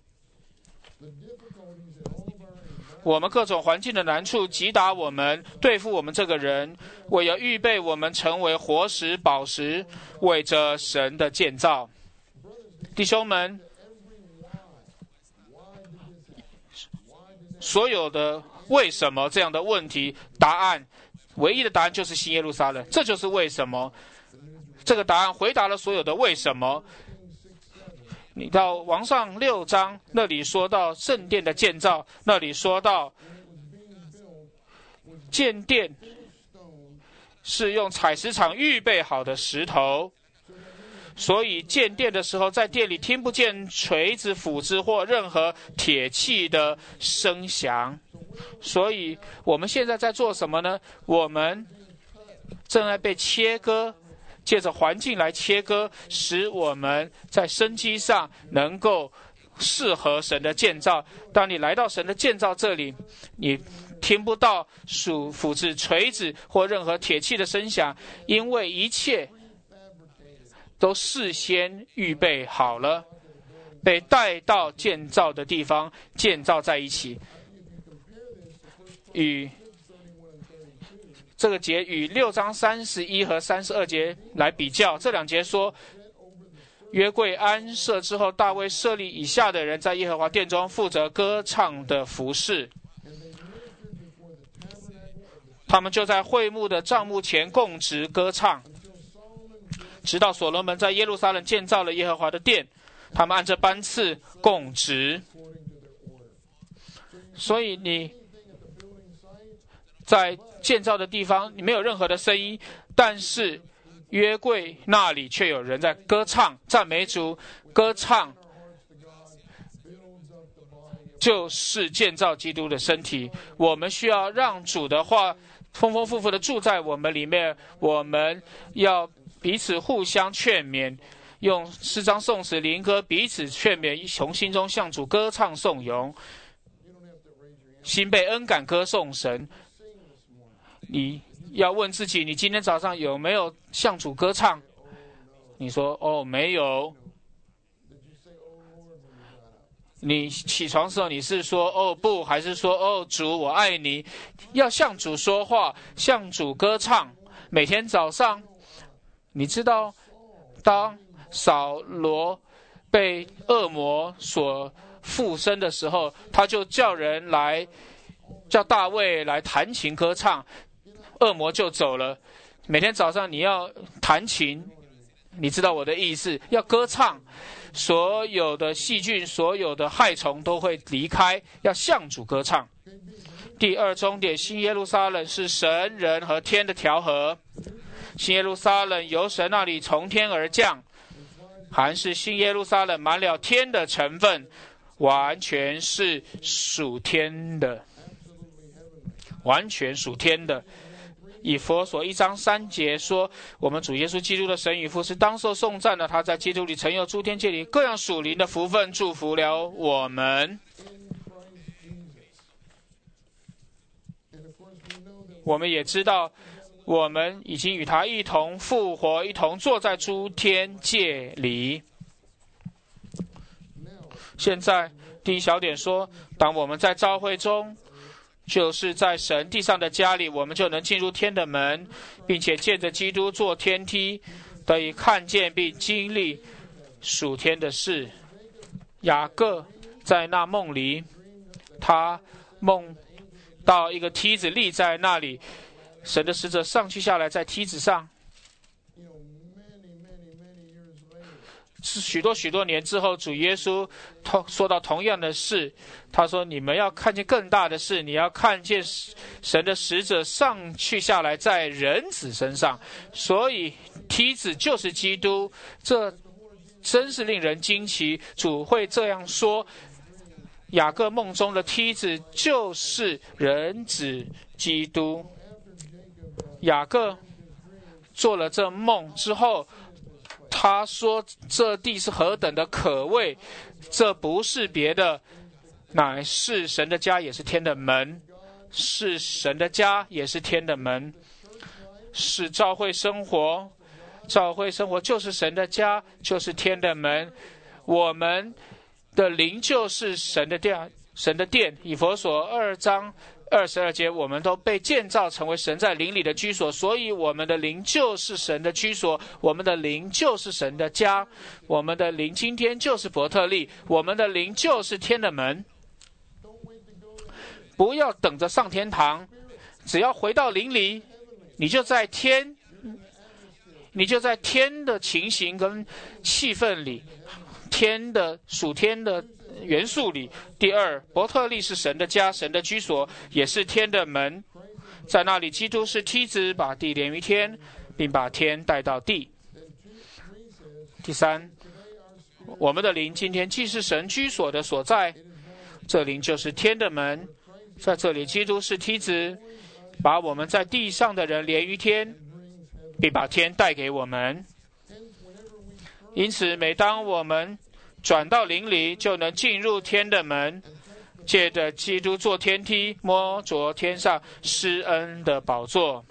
我们各种环境的难处击打我们，对付我们这个人，为要预备我们成为活石宝石，为着神的建造。弟兄们，所有的为什么这样的问题，答案唯一的答案就是新耶路撒冷，这就是为什么。这个答案回答了所有的为什么。你到王上六章那里说到圣殿的建造，那里说到建殿是用采石场预备好的石头，所以建殿的时候在殿里听不见锤子、斧子或任何铁器的声响。所以我们现在在做什么呢？我们正在被切割，借着环境来切割，使我们在生机上能够适合神的建造。当你来到神的建造这里，你听不到属斧子、锤子或任何铁器的声响，因为一切都事先预备好了，被带到建造的地方，建造在一起。与这个节与六章三十一和三十二节来比较，这两节说约柜安设之后，大卫设立以下的人在耶和华殿中负责歌唱的服事。他们就在会幕的帐幕前供职歌唱，直到所罗门在耶路撒冷建造了耶和华的殿，他们按着班次供职。所以你在建造的地方，你没有任何的声音，但是约柜那里却有人在歌唱，赞美主，歌唱就是建造基督的身体。我们需要让主的话丰丰富富的住在我们里面，我们要彼此互相劝勉，用诗章颂词灵歌彼此劝勉，从心中向主歌唱颂咏，心被恩感歌颂神。你要问自己，你今天早上有没有向主歌唱？你说哦，没有。你起床的时候你是说哦不，还是说哦主我爱你？要向主说话，向主歌唱。每天早上，你知道当扫罗被恶魔所附身的时候，他就叫人来，叫大卫来弹琴歌唱，恶魔就走了。每天早上你要弹琴，你知道我的意思，要歌唱，所有的细菌，所有的害虫都会离开，要向主歌唱。第二终点，新耶路撒冷是神人和天的调和。新耶路撒冷由神那里从天而降，还是新耶路撒冷满了天的成分，完全是属天的，完全属天的。以弗所一章三节说，我们主耶稣基督的神与父是当受颂赞的，他在基督里曾有诸天界里各样属灵的福分祝福了我们。我们也知道，我们已经与他一同复活，一同坐在诸天界里。现在第一小点说，当我们在召会中，就是在神地上的家里，我们就能进入天的门，并且借着基督做天梯，得以看见并经历属天的事。雅各在那梦里，他梦到一个梯子立在那里，神的使者上去下来在梯子上。是许多许多年之后，主耶稣说到同样的事，他说你们要看见更大的事，你要看见神的使者上去下来在人子身上。所以梯子就是基督，这真是令人惊奇。主会这样说，雅各梦中的梯子就是人子基督。雅各做了这梦之后，他说这地是何等的可畏，这不是别的，乃是神的家，也是天的门，是神的家，也是天的门，是教会生活，教会生活就是神的家，就是天的门。我们的灵就是神的殿，神的殿。以弗所二章二十二节，我们都被建造成为神在灵里的居所，所以我们的灵就是神的居所，我们的灵就是神的家，我们的灵今天就是伯特利，我们的灵就是天的门。不要等着上天堂，只要回到灵里，你就在天，你就在天的情形跟气氛里，天的属天的元素里。第二，伯特利是神的家，神的居所，也是天的门，在那里基督是梯子，把地连于天，并把天带到地。第三，我们的灵今天既是神居所的所在，这灵就是天的门，在这里基督是梯子，把我们在地上的人连于天，并把天带给我们。因此每当我们转到灵里，就能进入天的门，借着基督做天梯，摸着天上施恩的宝座。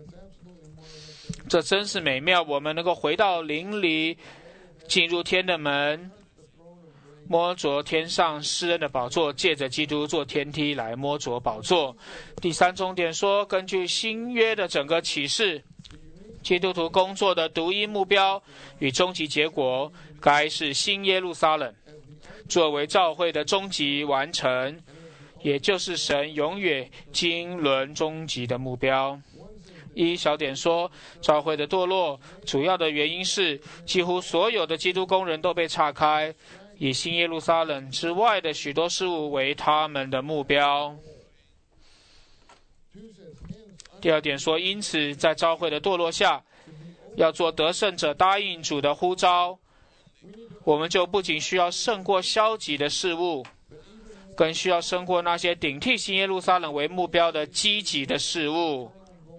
这真是美妙，我们能够回到灵里，进入天的门，摸着天上施恩的宝座，借着基督做天梯来摸着宝座。第三重点说，根据新约的整个启示， 基督徒工作的独一目标与终极结果，该是新耶路撒冷，作为教会的终极完成，也就是神永远经纶终极的目标。一小点说，教会的堕落主要的原因是几乎所有的基督工人都被岔开，以新耶路撒冷之外的许多事物为他们的目标。第二点说，因此在教会的堕落下，要做得胜者答应主的呼召，我们就不仅需要胜过消极的事物，更需要胜过那些顶替新耶路撒冷为目标的积极的事物。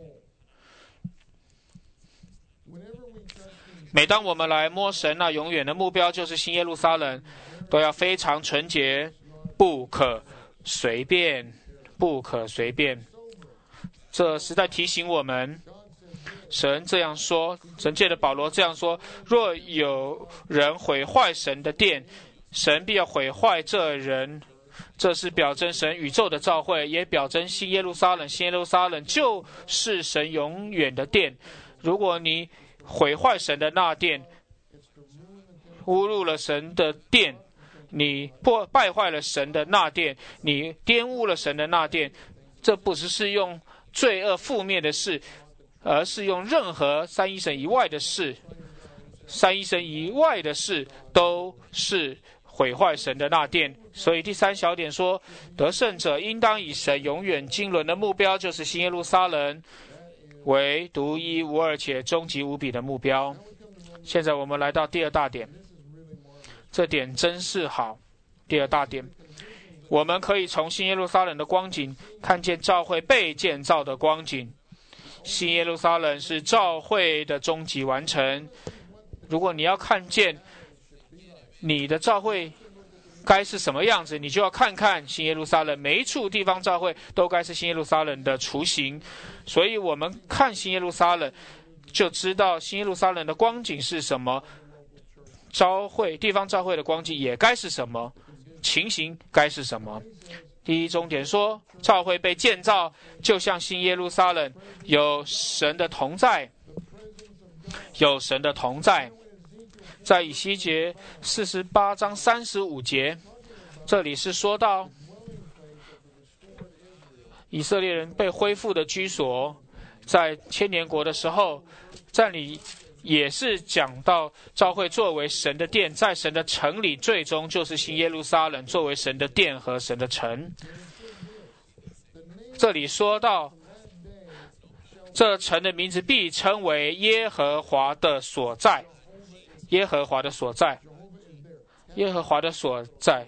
每当我们来摸神那永远的目标就是新耶路撒冷，都要非常纯洁，不可随便，不可随便。这实在提醒我们，神这样说，神借着保罗这样说，若有人毁坏神的殿，神必要毁坏这人。这是表征神宇宙的召会，也表征新耶路撒冷。新耶路撒冷就是神永远的殿。如果你毁坏神的那殿，侮辱了神的殿，你破败坏了神的那殿，你玷污了神的那殿，这不只是用罪恶负面的事，而是用任何三一神以外的事，三一神以外的事都是毁坏神的那殿。所以第三小点说，得胜者应当以神永远经纶的目标，就是新耶路撒冷，为独一无二且终极无比的目标。现在我们来到第二大点，这点真是好。第二大点，我们可以从新耶路撒冷的光景看见教会被建造的光景。新耶路撒冷是教会的终极完成。如果你要看见你的教会该是什么样子，你就要看看新耶路撒冷，每一处地方教会都该是新耶路撒冷的雏形。所以我们看新耶路撒冷，就知道新耶路撒冷的光景是什么，教会地方教会的光景也该是什么，情形该是什么。第一重点说，教会被建造就像新耶路撒冷，有神的同在，有神的同在。在以西结四十八章三十五节，这里是说到以色列人被恢复的居所，在千年国的时候，这里也是讲到教会作为神的殿，在神的城里，最终就是新耶路撒冷作为神的殿和神的城。这里说到这城的名字必称为耶和华的所在，耶和华的所在，耶和华的所在，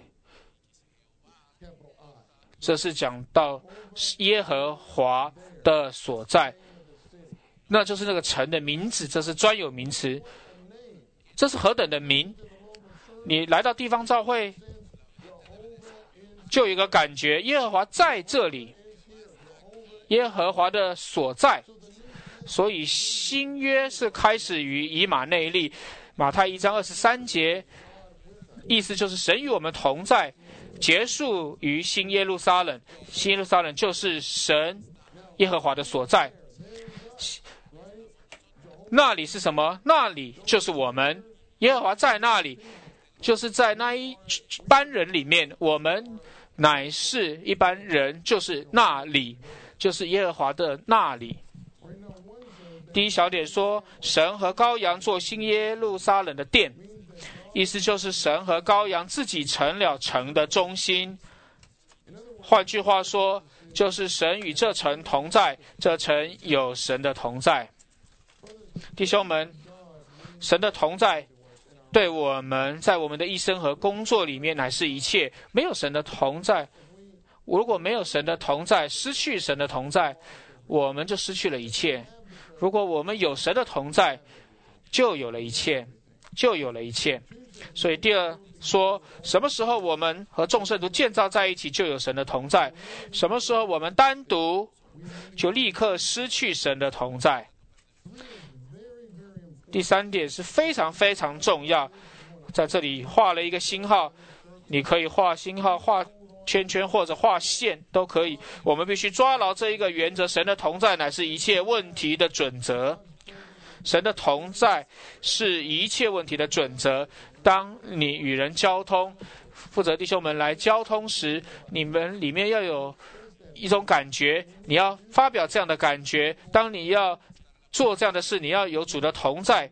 这是讲到耶和华的所在，那就是那个城的名字，这是专有名词。这是何等的名！你来到地方教会，就有一个感觉，耶和华在这里，耶和华的所在。所以新约是开始于以马内利，马太一章二十三节，意思就是神与我们同在，结束于新耶路撒冷。新耶路撒冷就是神耶和华的所在。那里是什么？那里就是我们，耶和华在那里，就是在那一班人里面，我们乃是一般人，就是那里，就是耶和华的那里。第一小点说，神和羔羊做新耶路撒冷的殿，意思就是神和羔羊自己成了城的中心。换句话说，就是神与这城同在，这城有神的同在。弟兄们，神的同在对我们在我们的一生和工作里面乃是一切。没有神的同在，如果没有神的同在，失去神的同在，我们就失去了一切。如果我们有神的同在，就有了一切，就有了一切。所以第二说，什么时候我们和众圣徒建造在一起，就有神的同在；什么时候我们单独，就立刻失去神的同在。第三点是非常非常重要，在这里画了一个星号，你可以画星号、画圈圈或者画线都可以。我们必须抓牢这一个原则，神的同在乃是一切问题的准则。 神的同在是一切问题的准则。当你与人交通，负责弟兄们来交通时，你们里面要有一种感觉，你要发表这样的感觉。当你要做这样的事，你要有主的同在，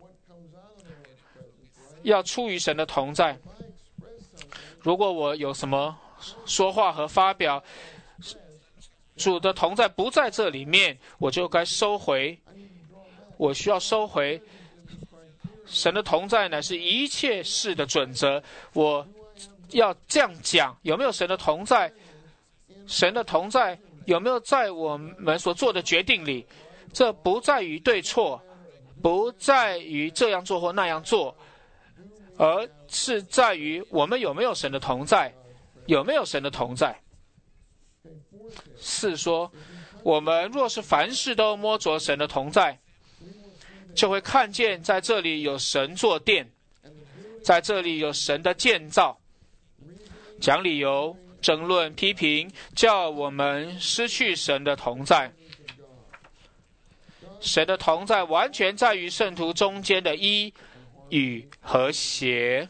要出于神的同在。如果我有什么说话和发表，主的同在不在这里面，我就该收回，我需要收回。神的同在乃是一切事的准则，我要这样讲。有没有神的同在？神的同在有没有在我们所做的决定里？这不在于对错，不在于这样做或那样做，而是在于我们有没有神的同在，有没有神的同在。是说，我们若是凡事都摸着神的同在，就会看见在这里有神作殿，在这里有神的建造。讲理由、争论、批评，叫我们失去神的同在。神的同在完全在于圣徒中间的一与和谐。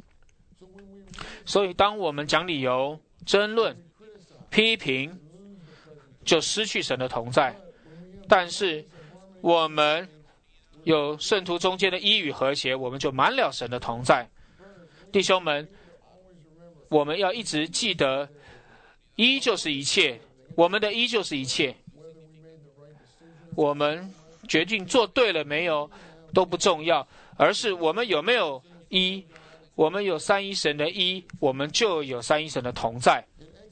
所以当我们讲理由、争论、批评，就失去神的同在。但是我们有圣徒中间的一与和谐，我们就满了神的同在。弟兄们，我们要一直记得，一就是一切，我们的一就是一切。我们决定做对了没有都不重要，而是我们有没有一，我们有三一神的一，我们就有三一神的同在。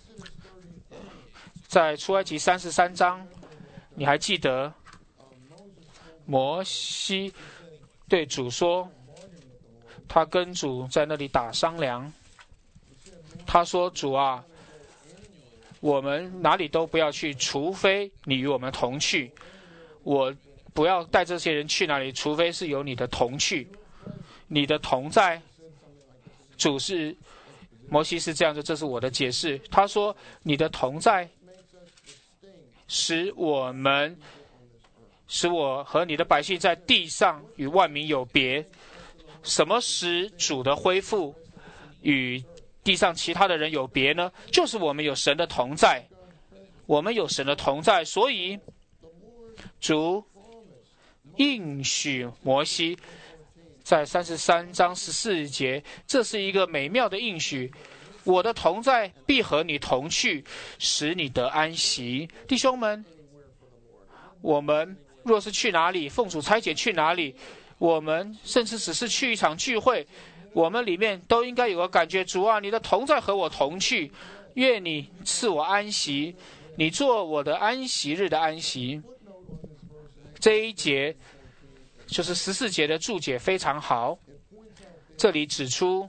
在出埃及三十三章，你还记得摩西对主说，他跟主在那里打商量，他说，主啊，我们哪里都不要去，除非你与我们同去。我不要带这些人去哪里，除非是有你的同去，你的同在。主是摩西是这样说，这是我的解释。他说，你的同在使我们使我和你的百姓在地上与万民有别。什么使主的恢复与地上其他的人有别呢？就是我们有神的同在，我们有神的同在，所以主应许摩西，在三十三章十四节，这是一个美妙的应许。我的同在必和你同去，使你得安息。弟兄们，我们若是去哪里，奉主差遣去哪里，我们甚至只是去一场聚会，我们里面都应该有个感觉，主啊，你的同在和我同去，愿你赐我安息，你做我的安息日的安息。这一节就是十四节的注解非常好，这里指出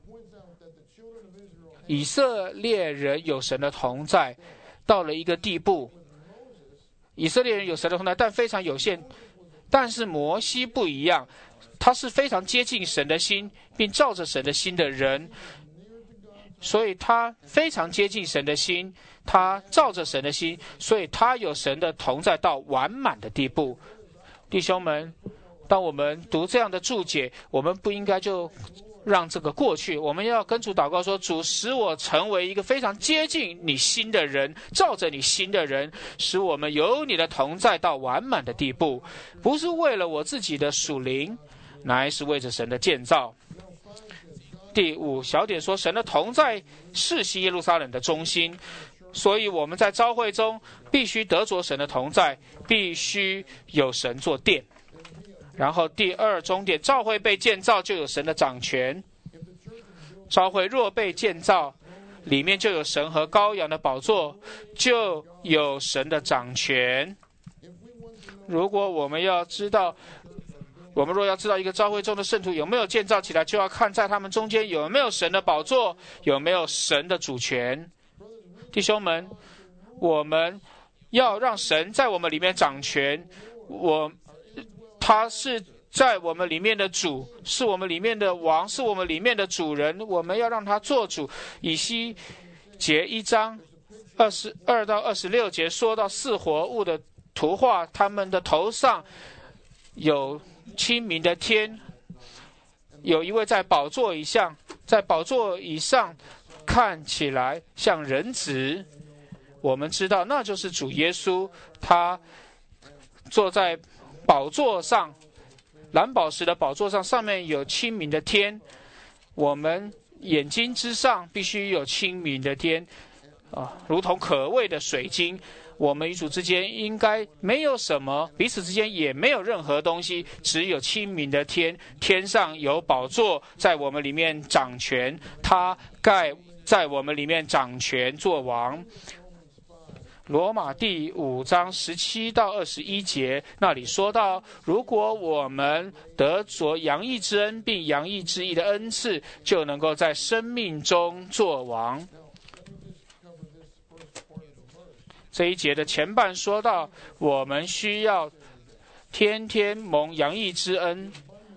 以色列人有神的同在到了一个地步，以色列人有神的同在，但非常有限。但是摩西不一样，他是非常接近神的心，并照着神的心的人，所以他非常接近神的心，他照着神的心，所以他有神的同在到完满的地步。弟兄们，当我们读这样的注解，我们不应该就让这个过去，我们要跟主祷告说，主使我成为一个非常接近你心的人，照着你心的人，使我们有你的同在到完满的地步，不是为了我自己的属灵，乃是为着神的建造。第五小点说，神的同在是西耶路撒冷的中心，所以我们在召会中必须得着神的同在，必须有神做殿。然后第二终点，召会被建造就有神的掌权。召会若被建造，里面就有神和羔羊的宝座，就有神的掌权。如果我们要知道，我们若要知道一个召会中的圣徒有没有建造起来，就要看在他们中间有没有神的宝座，有没有神的主权。弟兄们，我们要让神在我们里面掌权，我他是在我们里面的主，是我们里面的王，是我们里面的主人，我们要让他做主。以西结一章二十二到二十六节说到四活物的图画，他们的头上有清明的天，有一位在宝座以上，在宝座以上看起来像人子。我们知道那就是主耶稣，他坐在宝座上，蓝宝石的宝座上，上面有清明的天。我们眼睛之上必须有清明的天啊，如同可畏的水晶。我们与主之间应该没有什么，彼此之间也没有任何东西，只有清明的天。天上有宝座在我们里面掌权，他盖在我们里面掌权作王。罗马第五章十七到二十一节那里说到，如果我们得着洋溢之恩并洋溢之义的恩赐，就能够在生命中作王。这一节的前半说到，我们需要天天蒙洋溢之恩，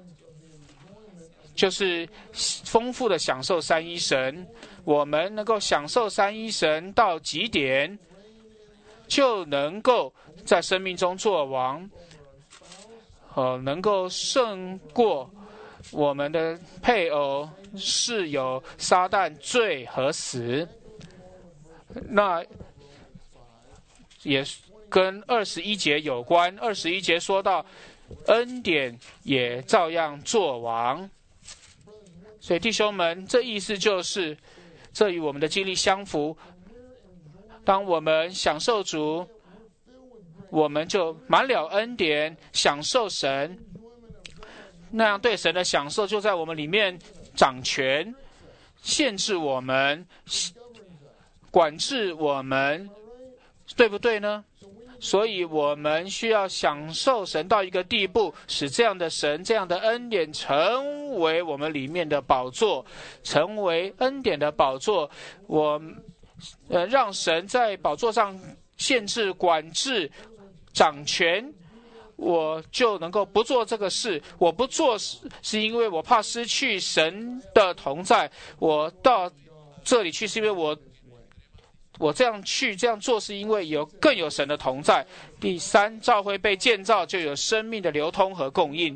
就是丰富的享受三一神。我们能够享受三一神到极点，就能够在生命中作王，呃，能够胜过我们的配偶、室友、撒旦、罪和死。那也跟二十一节有关。二十一节说到，恩典也照样作王。所以弟兄们，这意思就是，这与我们的经历相符。当我们享受主，我们就满了恩典，享受神。那样对神的享受就在我们里面掌权，限制我们，管制我们，对不对呢？所以我们需要享受神到一个地步，使这样的神、这样的恩典成为我们里面的宝座，成为恩典的宝座。我呃，让神在宝座上限制、管制、掌权，我就能够不做这个事。我不做是因为我怕失去神的同在，我到这里去是因为我我这样去这样做是因为有更有神的同在。第三，教会被建造就有生命的流通和供应。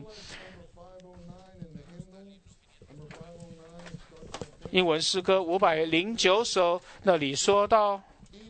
英文诗歌五百零九首那里说到，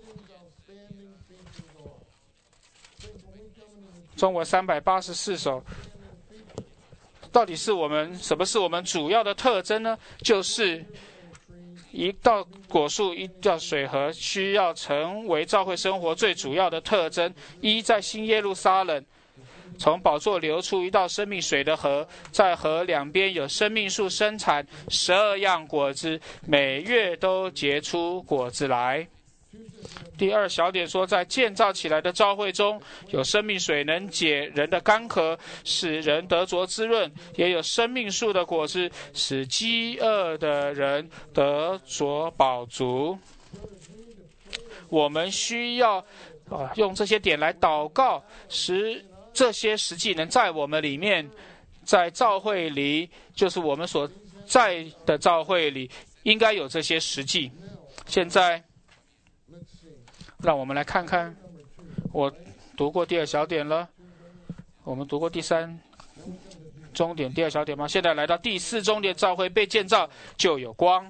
中文三百八十四首，到底是我们什么是我们主要的特征呢？就是一道果树、一道水河需要成为教会生活最主要的特征。一，在新耶路撒冷，从宝座流出一道生命水的河，在河两边有生命树生产十二样果子，每月都结出果子来。第二小点说，在建造起来的教会中，有生命水能解人的干渴，使人得着滋润；也有生命树的果子，使饥饿的人得着饱足。我们需要、啊、用这些点来祷告，使这些实际能在我们里面，在教会里，就是我们所在的教会里，应该有这些实际。现在让我们来看看，我读过第二小点了，我们读过第三中点第二小点吗？现在来到第四中点，教会被建造就有光。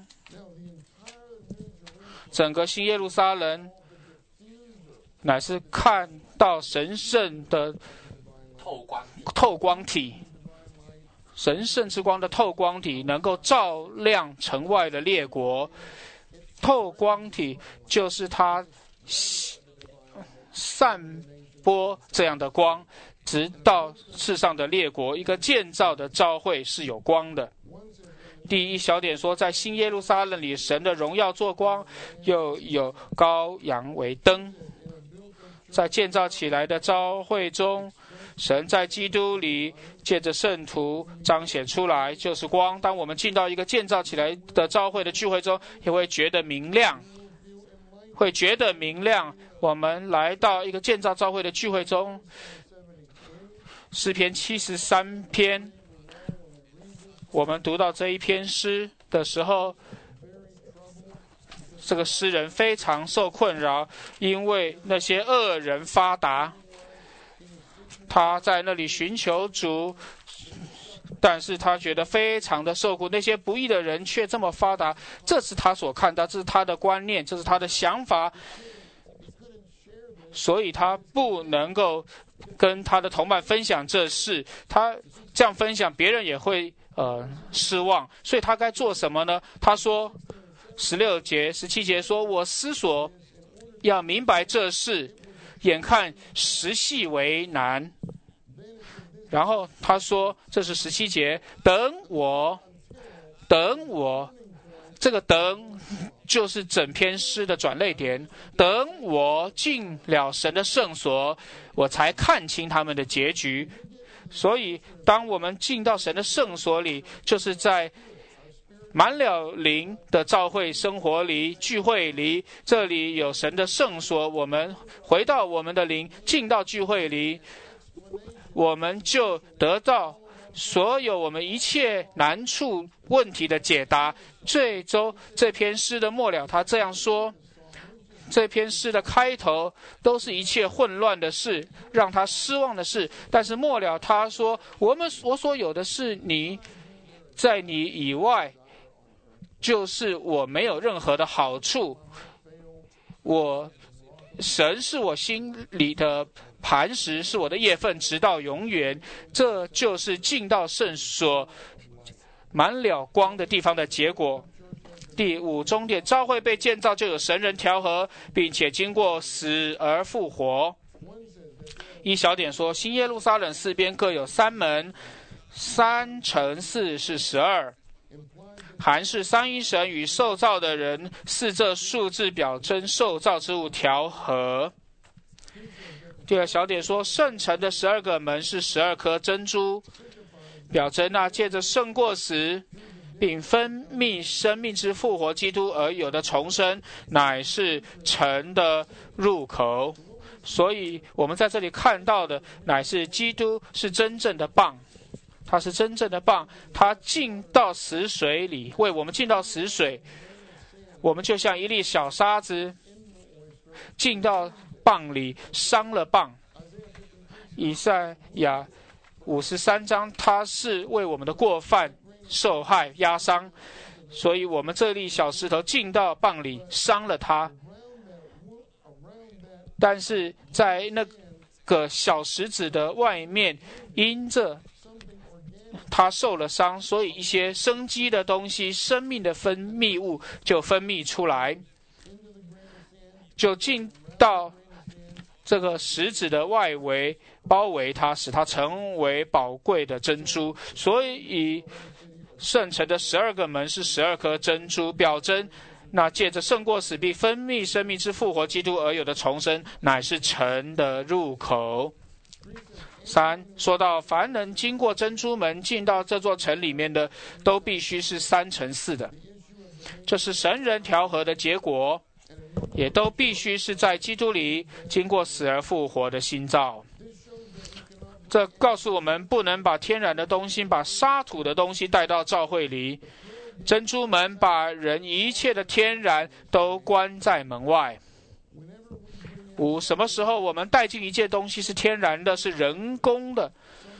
整个新耶路撒冷乃是看到神圣的透光透光体，神圣之光的透光体能够照亮城外的列国。透光体就是它散播这样的光，直到世上的列国。一个建造的教会是有光的。第一小点说，在新耶路撒冷里，神的荣耀做光，又有羔羊为灯。在建造起来的教会中，神在基督里借着圣徒彰显出来，就是光。当我们进到一个建造起来的教会的聚会中，也会觉得明亮，会觉得明亮。我们来到一个建造教会的聚会中，诗篇七十三篇，我们读到这一篇诗的时候，这个诗人非常受困扰，因为那些恶人发达，他他在那里寻求主，但是他觉得非常的受苦，那些不义的人却这么发达，这是他所看到，这是他的观念，这是他的想法，所以他不能够跟他的同伴分享这事，他这样分享别人也会呃失望，所以他该做什么呢？他说十六节十七节说，我思索要明白这事，眼看实系为难。然后他说，这是十七节，等我，等我，这个等就是整篇诗的转捩点。等我进了神的圣所，我才看清他们的结局。所以，当我们进到神的圣所里，就是在满了灵的召会生活里、聚会里，这里有神的圣所，我们回到我们的灵，进到聚会里，我们就得到所有我们一切难处问题的解答。最终这篇诗的末了，他这样说，这篇诗的开头都是一切混乱的事，让他失望的事，但是末了他说，我们我所有的是你，在你以外就是我没有任何的好处，我神是我心里的磐石，是我的业分，直到永远。这就是进到圣所满了光的地方的结果。第五终点，召会被建造就有神人调和，并且经过死而复活。一小点说，新耶路撒冷四边各有三门，三乘四是十二，含是三一神与受造的人，是这数字表征受造之物调和。第二小点说，圣城的十二个门是十二颗珍珠，表征那借着胜过死并分泌生命之复活基督而有的重生，乃是城的入口。所以我们在这里看到的乃是基督是真正的棒，他是真正的棒，他进到死水里，为我们进到死水，我们就像一粒小沙子进到棒里，伤了棒。以赛亚五十三章，他是为我们的过犯受害压伤，所以我们这粒小石头进到棒里，伤了他。但是在那个小石子的外面，因着他受了伤，所以一些生机的东西，生命的分泌物就分泌出来，就进到这个石子的外围，包围它，使它成为宝贵的珍珠。所以圣城的十二个门是十二颗珍珠，表征那借着胜过死并分泌生命之复活基督而有的重生，乃是城的入口。三，说到凡能经过珍珠门进到这座城里面的，都必须是三乘四的，这是神人调和的结果，也都必须是在基督里经过死而复活的新造。这告诉我们，不能把天然的东西，把沙土的东西带到教会里。珍珠门把人一切的天然都关在门外。五，什么时候我们带进一件东西是天然的，是人工的，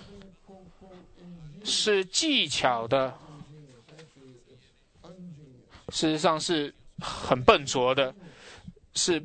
是技巧的，事实上是很笨拙的，是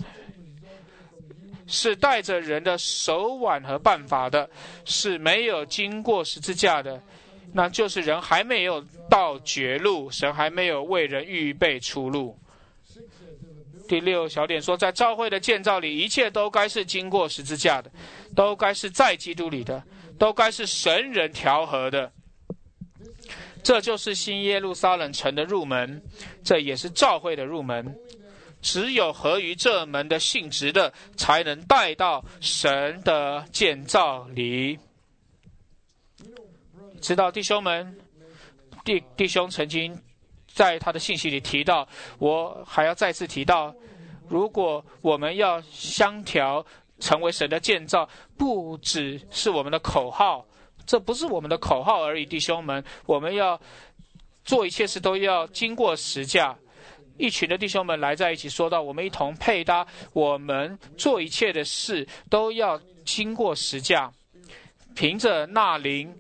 是带着人的手腕和办法的，是没有经过十字架的，那就是人还没有到绝路，神还没有为人预备出路。第六小点说，在教会的建造里，一切都该是经过十字架的，都该是在基督里的，都该是神人调和的。这就是新耶路撒冷城的入门，这也是教会的入门。只有合于这门的性质的，才能带到神的建造里。知道弟兄们，弟弟兄曾经在他的信息里提到，我还要再次提到，如果我们要相调成为神的建造，不只是我们的口号，这不是我们的口号而已，弟兄们，我们要做一切事都要经过实价。一群的弟兄们来在一起，说到我们一同配搭，我们做一切的事都要经过实价。 凭着那灵，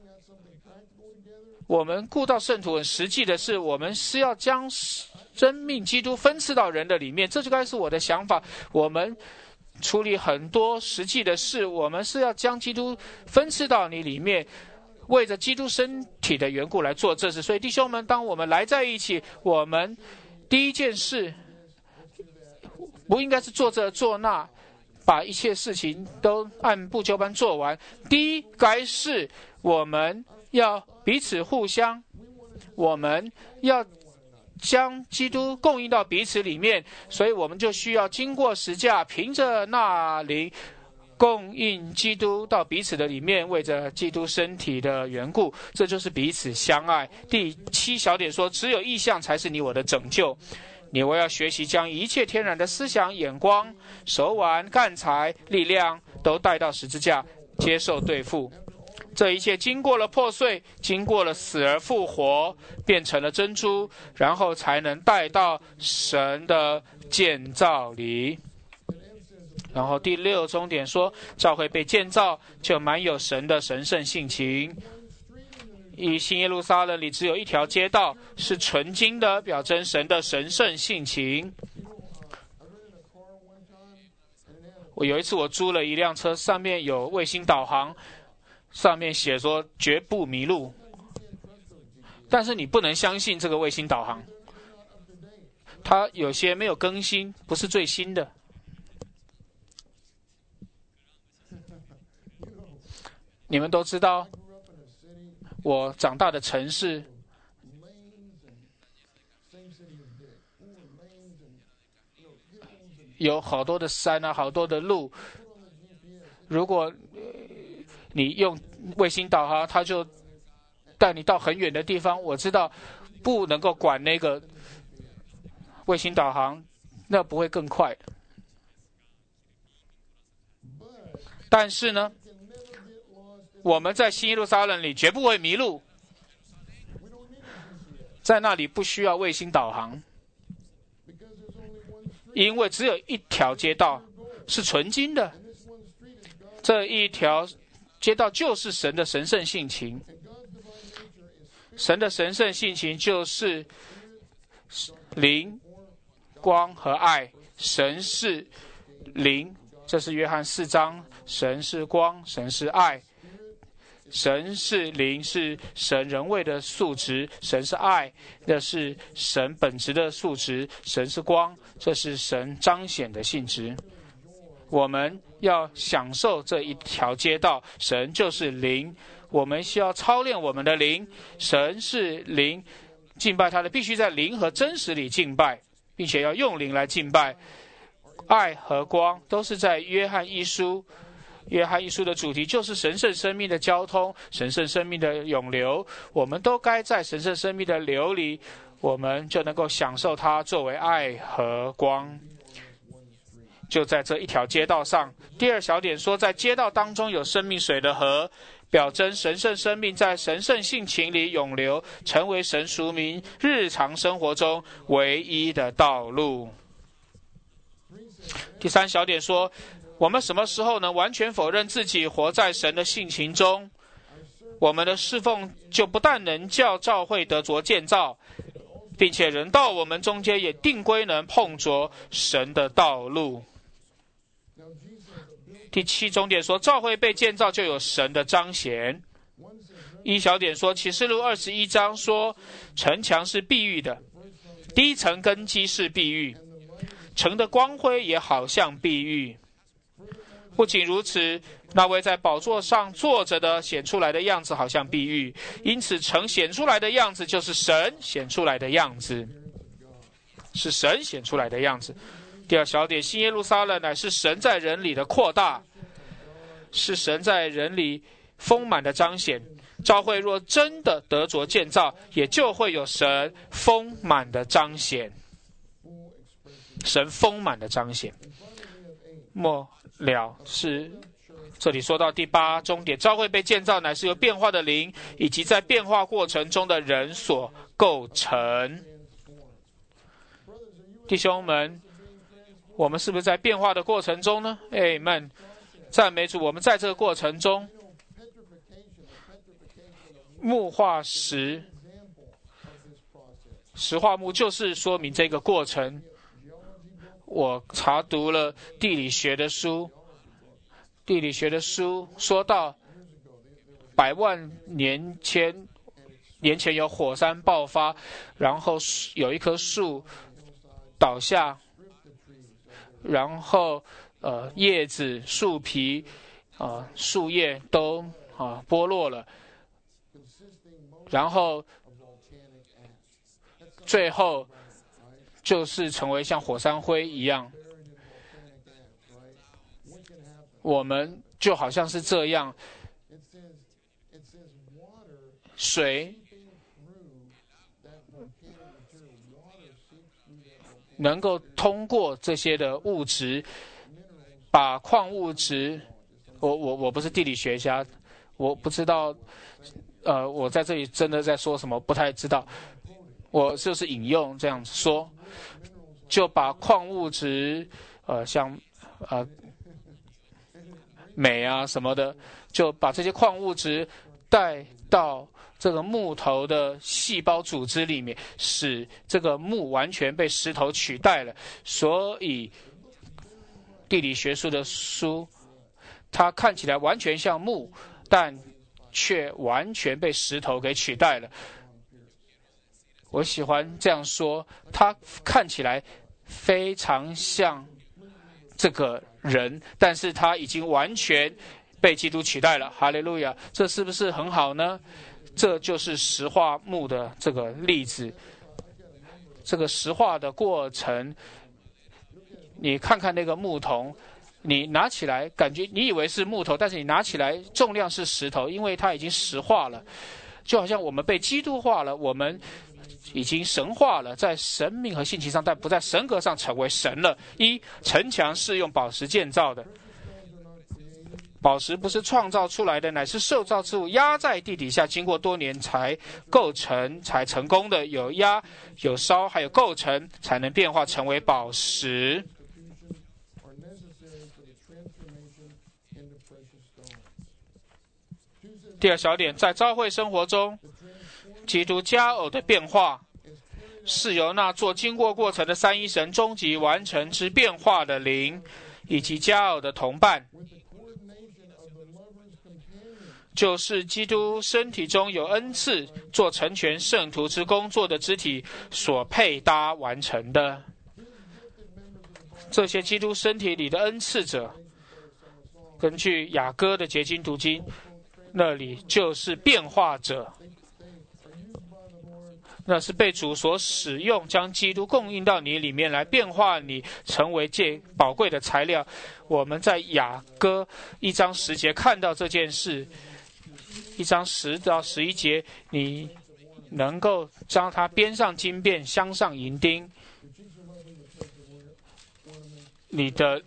我们顾到圣徒很实际的是，我们是要将生命基督分赐到人的里面，这就该是我的想法。我们处理很多实际的事，我们是要将基督分赐到你里面，为着基督身体的缘故来做这事。所以弟兄们，当我们来在一起，我们第一件事不应该是做这做那，把一切事情都按部就班做完。第一，该是我们要彼此互相，我们要将基督供应到彼此里面，所以我们就需要经过十架，凭着那灵供应基督到彼此的里面，为着基督身体的缘故，这就是彼此相爱。第七小点说，只有义象才是你我的拯救。你我要学习将一切天然的思想、眼光、手腕、干才、力量都带到十字架，接受对付。这一切经过了破碎，经过了死而复活，变成了珍珠，然后才能带到神的建造里。然后第六终点说，教会被建造就满有神的神圣性情。以新耶路撒冷里只有一条街道是纯金的，表征神的神圣性情。我有一次我租了一辆车，上面有卫星导航，上面写说绝不迷路，但是你不能相信这个卫星导航，它有些没有更新，不是最新的。你们都知道我长大的城市有好多的山啊，好多的路，如果你用卫星导航，它就带你到很远的地方。我知道不能够管那个卫星导航，那不会更快。但是呢，我们在新耶路撒冷里绝不会迷路，在那里不需要卫星导航，因为只有一条街道是纯金的，这一条街道就是神的神圣性情。神的神圣性情就是灵、光和爱。神是灵，这是约翰四章，神是光，神是爱。神是灵，是神人位的素质；神是爱，那是神本质的素质；神是光，这是神彰显的性质。我们要享受这一条街道，神就是灵，我们需要操练我们的灵。神是灵，敬拜他的必须在灵和真实里敬拜，并且要用灵来敬拜。爱和光都是在约翰一书。约翰一书的主题就是神圣生命的交通，神圣生命的涌流。我们都该在神圣生命的流里，我们就能够享受它作为爱和光。就在这一条街道上。第二小点说，在街道当中有生命水的河，表征神圣生命在神圣性情里涌流，成为神属民日常生活中唯一的道路。第三小点说，我们什么时候能完全否认自己活在神的性情中，我们的侍奉就不但能叫教会得着建造，并且人到我们中间也定规能碰着神的道路。第七重点说，教会被建造就有神的彰显。一小点说，启示录二十一章说，城墙是碧玉的，第一层根基是碧玉，城的光辉也好像碧玉。不仅如此，那位在宝座上坐着的显出来的样子好像碧玉，因此城显出来的样子就是神显出来的样子，是神显出来的样子。第二小点，新耶路撒冷乃是神在人里的扩大，是神在人里丰满的彰显。教会若真的得着建造，也就会有神丰满的彰显，神丰满的彰显。末了是这里说到第八终点，教会被建造乃是由变化的灵以及在变化过程中的人所构成。弟兄们，我们是不是在变化的过程中呢？ Amen， 赞美主，我们在这个过程中， 木化石，石化木就是说明这个过程。我查读了地理学的书，地理学的书说到百万年前年前有火山爆发，然后有一棵树倒下，然后呃叶子、树皮、啊、呃、树叶都啊、呃、剥落了，然后最后就是成为像火山灰一样。我们就好像是这样，水能够通过这些的物质，把矿物质，我我我不是地理学家，我不知道，呃，我在这里真的在说什么，不太知道。我就是引用这样子说，就把矿物质，呃，像呃镁啊什么的，就把这些矿物质带到这个木头的细胞组织里面，使这个木完全被石头取代了。所以地理学术的书，它看起来完全像木，但却完全被石头给取代了。我喜欢这样说，它看起来非常像这个人，但是他已经完全被基督取代了。哈利路亚！这是不是很好呢？这就是石化木的这个例子。这个石化的过程，你看看那个木桶，你拿起来感觉你以为是木头，但是你拿起来重量是石头，因为它已经石化了。就好像我们被基督化了，我们已经神化了，在神命和性情上，但不在神格上成为神了。一，城墙是用宝石建造的，宝石不是创造出来的，乃是受造之物压在地底下，经过多年才构成，才成功的。有压、有烧，还有构成，才能变化成为宝石。第二小点，在教会生活中，基督佳偶的变化是由那做经过过程的三一神终极完成之变化的灵，以及佳偶的同伴，就是基督身体中有恩赐做成全圣徒之工作的肢体所配搭完成的。这些基督身体里的恩赐者，根据雅歌的结晶读经，那里就是变化者，那是被主所使用，将基督供应到你里面来，变化你成为最宝贵的材料。我们在雅歌一章十节看到这件事，一章十到十一节，你能够将它编上金辫，镶上银钉，你的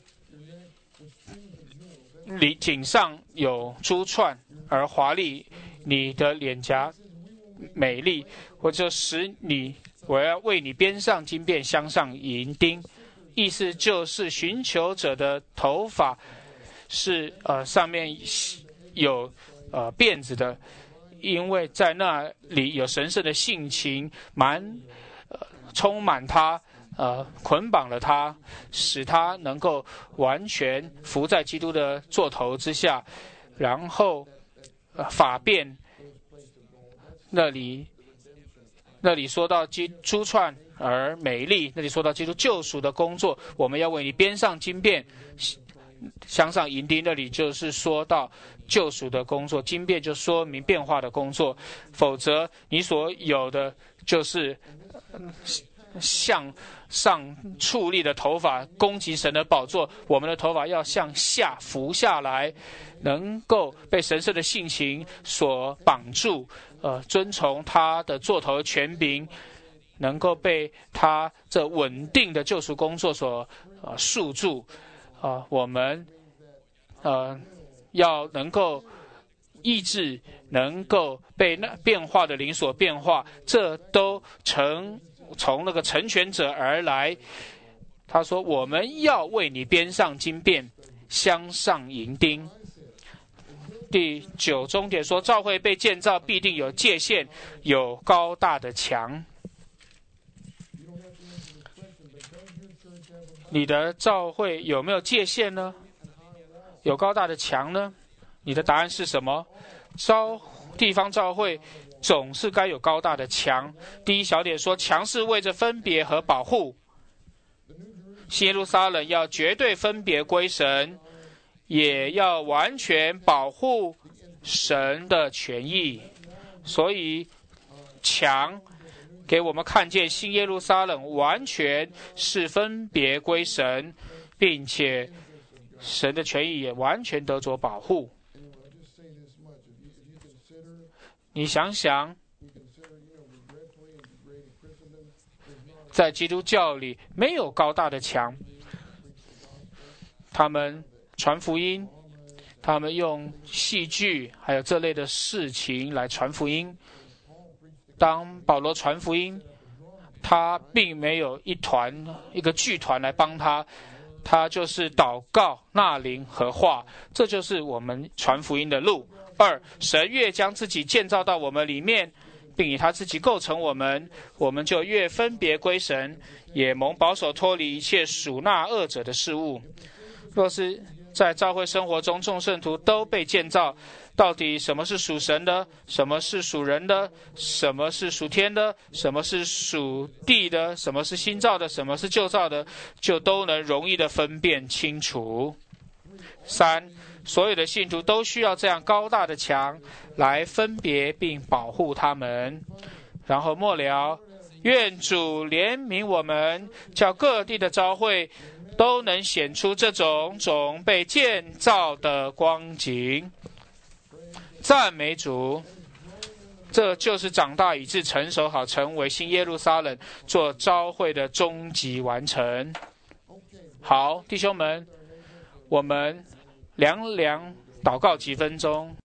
你颈上有珠串而华丽，你的脸颊美丽，或者使你，我要为你编上金辫，镶上银钉。意思就是寻求者的头发是呃上面有呃辫子的，因为在那里有神圣的性情，满呃充满他。呃，捆绑了他，使他能够完全服在基督的座头之下。然后，呃、发辫那里，那里说到基珠串而美丽，那里说到基督救赎的工作，我们要为你编上金辫，镶上银钉，那里就是说到救赎的工作，金辫就说明变化的工作，否则你所有的就是向上矗立的头发攻击神的宝座。我们的头发要向下伏下来，能够被神圣的性情所绑住，呃，遵从他的座头权柄，能够被他这稳定的救赎工作所呃束住。啊、呃，我们呃要能够意志，能够被那变化的灵所变化，这都成。从那个成全者而来。他说我们要为你编上金辫，镶上银钉。 第九终点说，教会被建造必定有界限，有高大的墙。你的教会有没有界限呢？有高大的墙呢？你的答案是什么？招地方教会总是该有高大的墙。第一小点说，墙是为着分别和保护。新耶路撒冷要绝对分别归神，也要完全保护神的权益。所以墙给我们看见新耶路撒冷完全是分别归神，并且神的权益也完全得着保护。你想想，在基督教里没有高大的墙，他们传福音，他们用戏剧还有这类的事情来传福音。当保罗传福音，他并没有一团一个剧团来帮他，他就是祷告、纳灵和话，这就是我们传福音的路。二，神越将自己建造到我们里面，并以他自己构成我们，我们就越分别归神，也蒙保守脱离一切属那恶者的事物。若是在教会生活中，众圣徒都被建造，到底什么是属神的，什么是属人的，什么是属天的，什么是属地的，什么是新造的，什么是旧造的，就都能容易的分辨清楚。三，所有的信徒都需要这样高大的墙来分别并保护他们。然后末了，愿主怜悯我们，叫各地的教会都能显出这种种被建造的光景。赞美主！这就是长大以致成熟，好成为新耶路撒冷做召会的终极完成。好，弟兄们，我们凉凉祷告几分钟。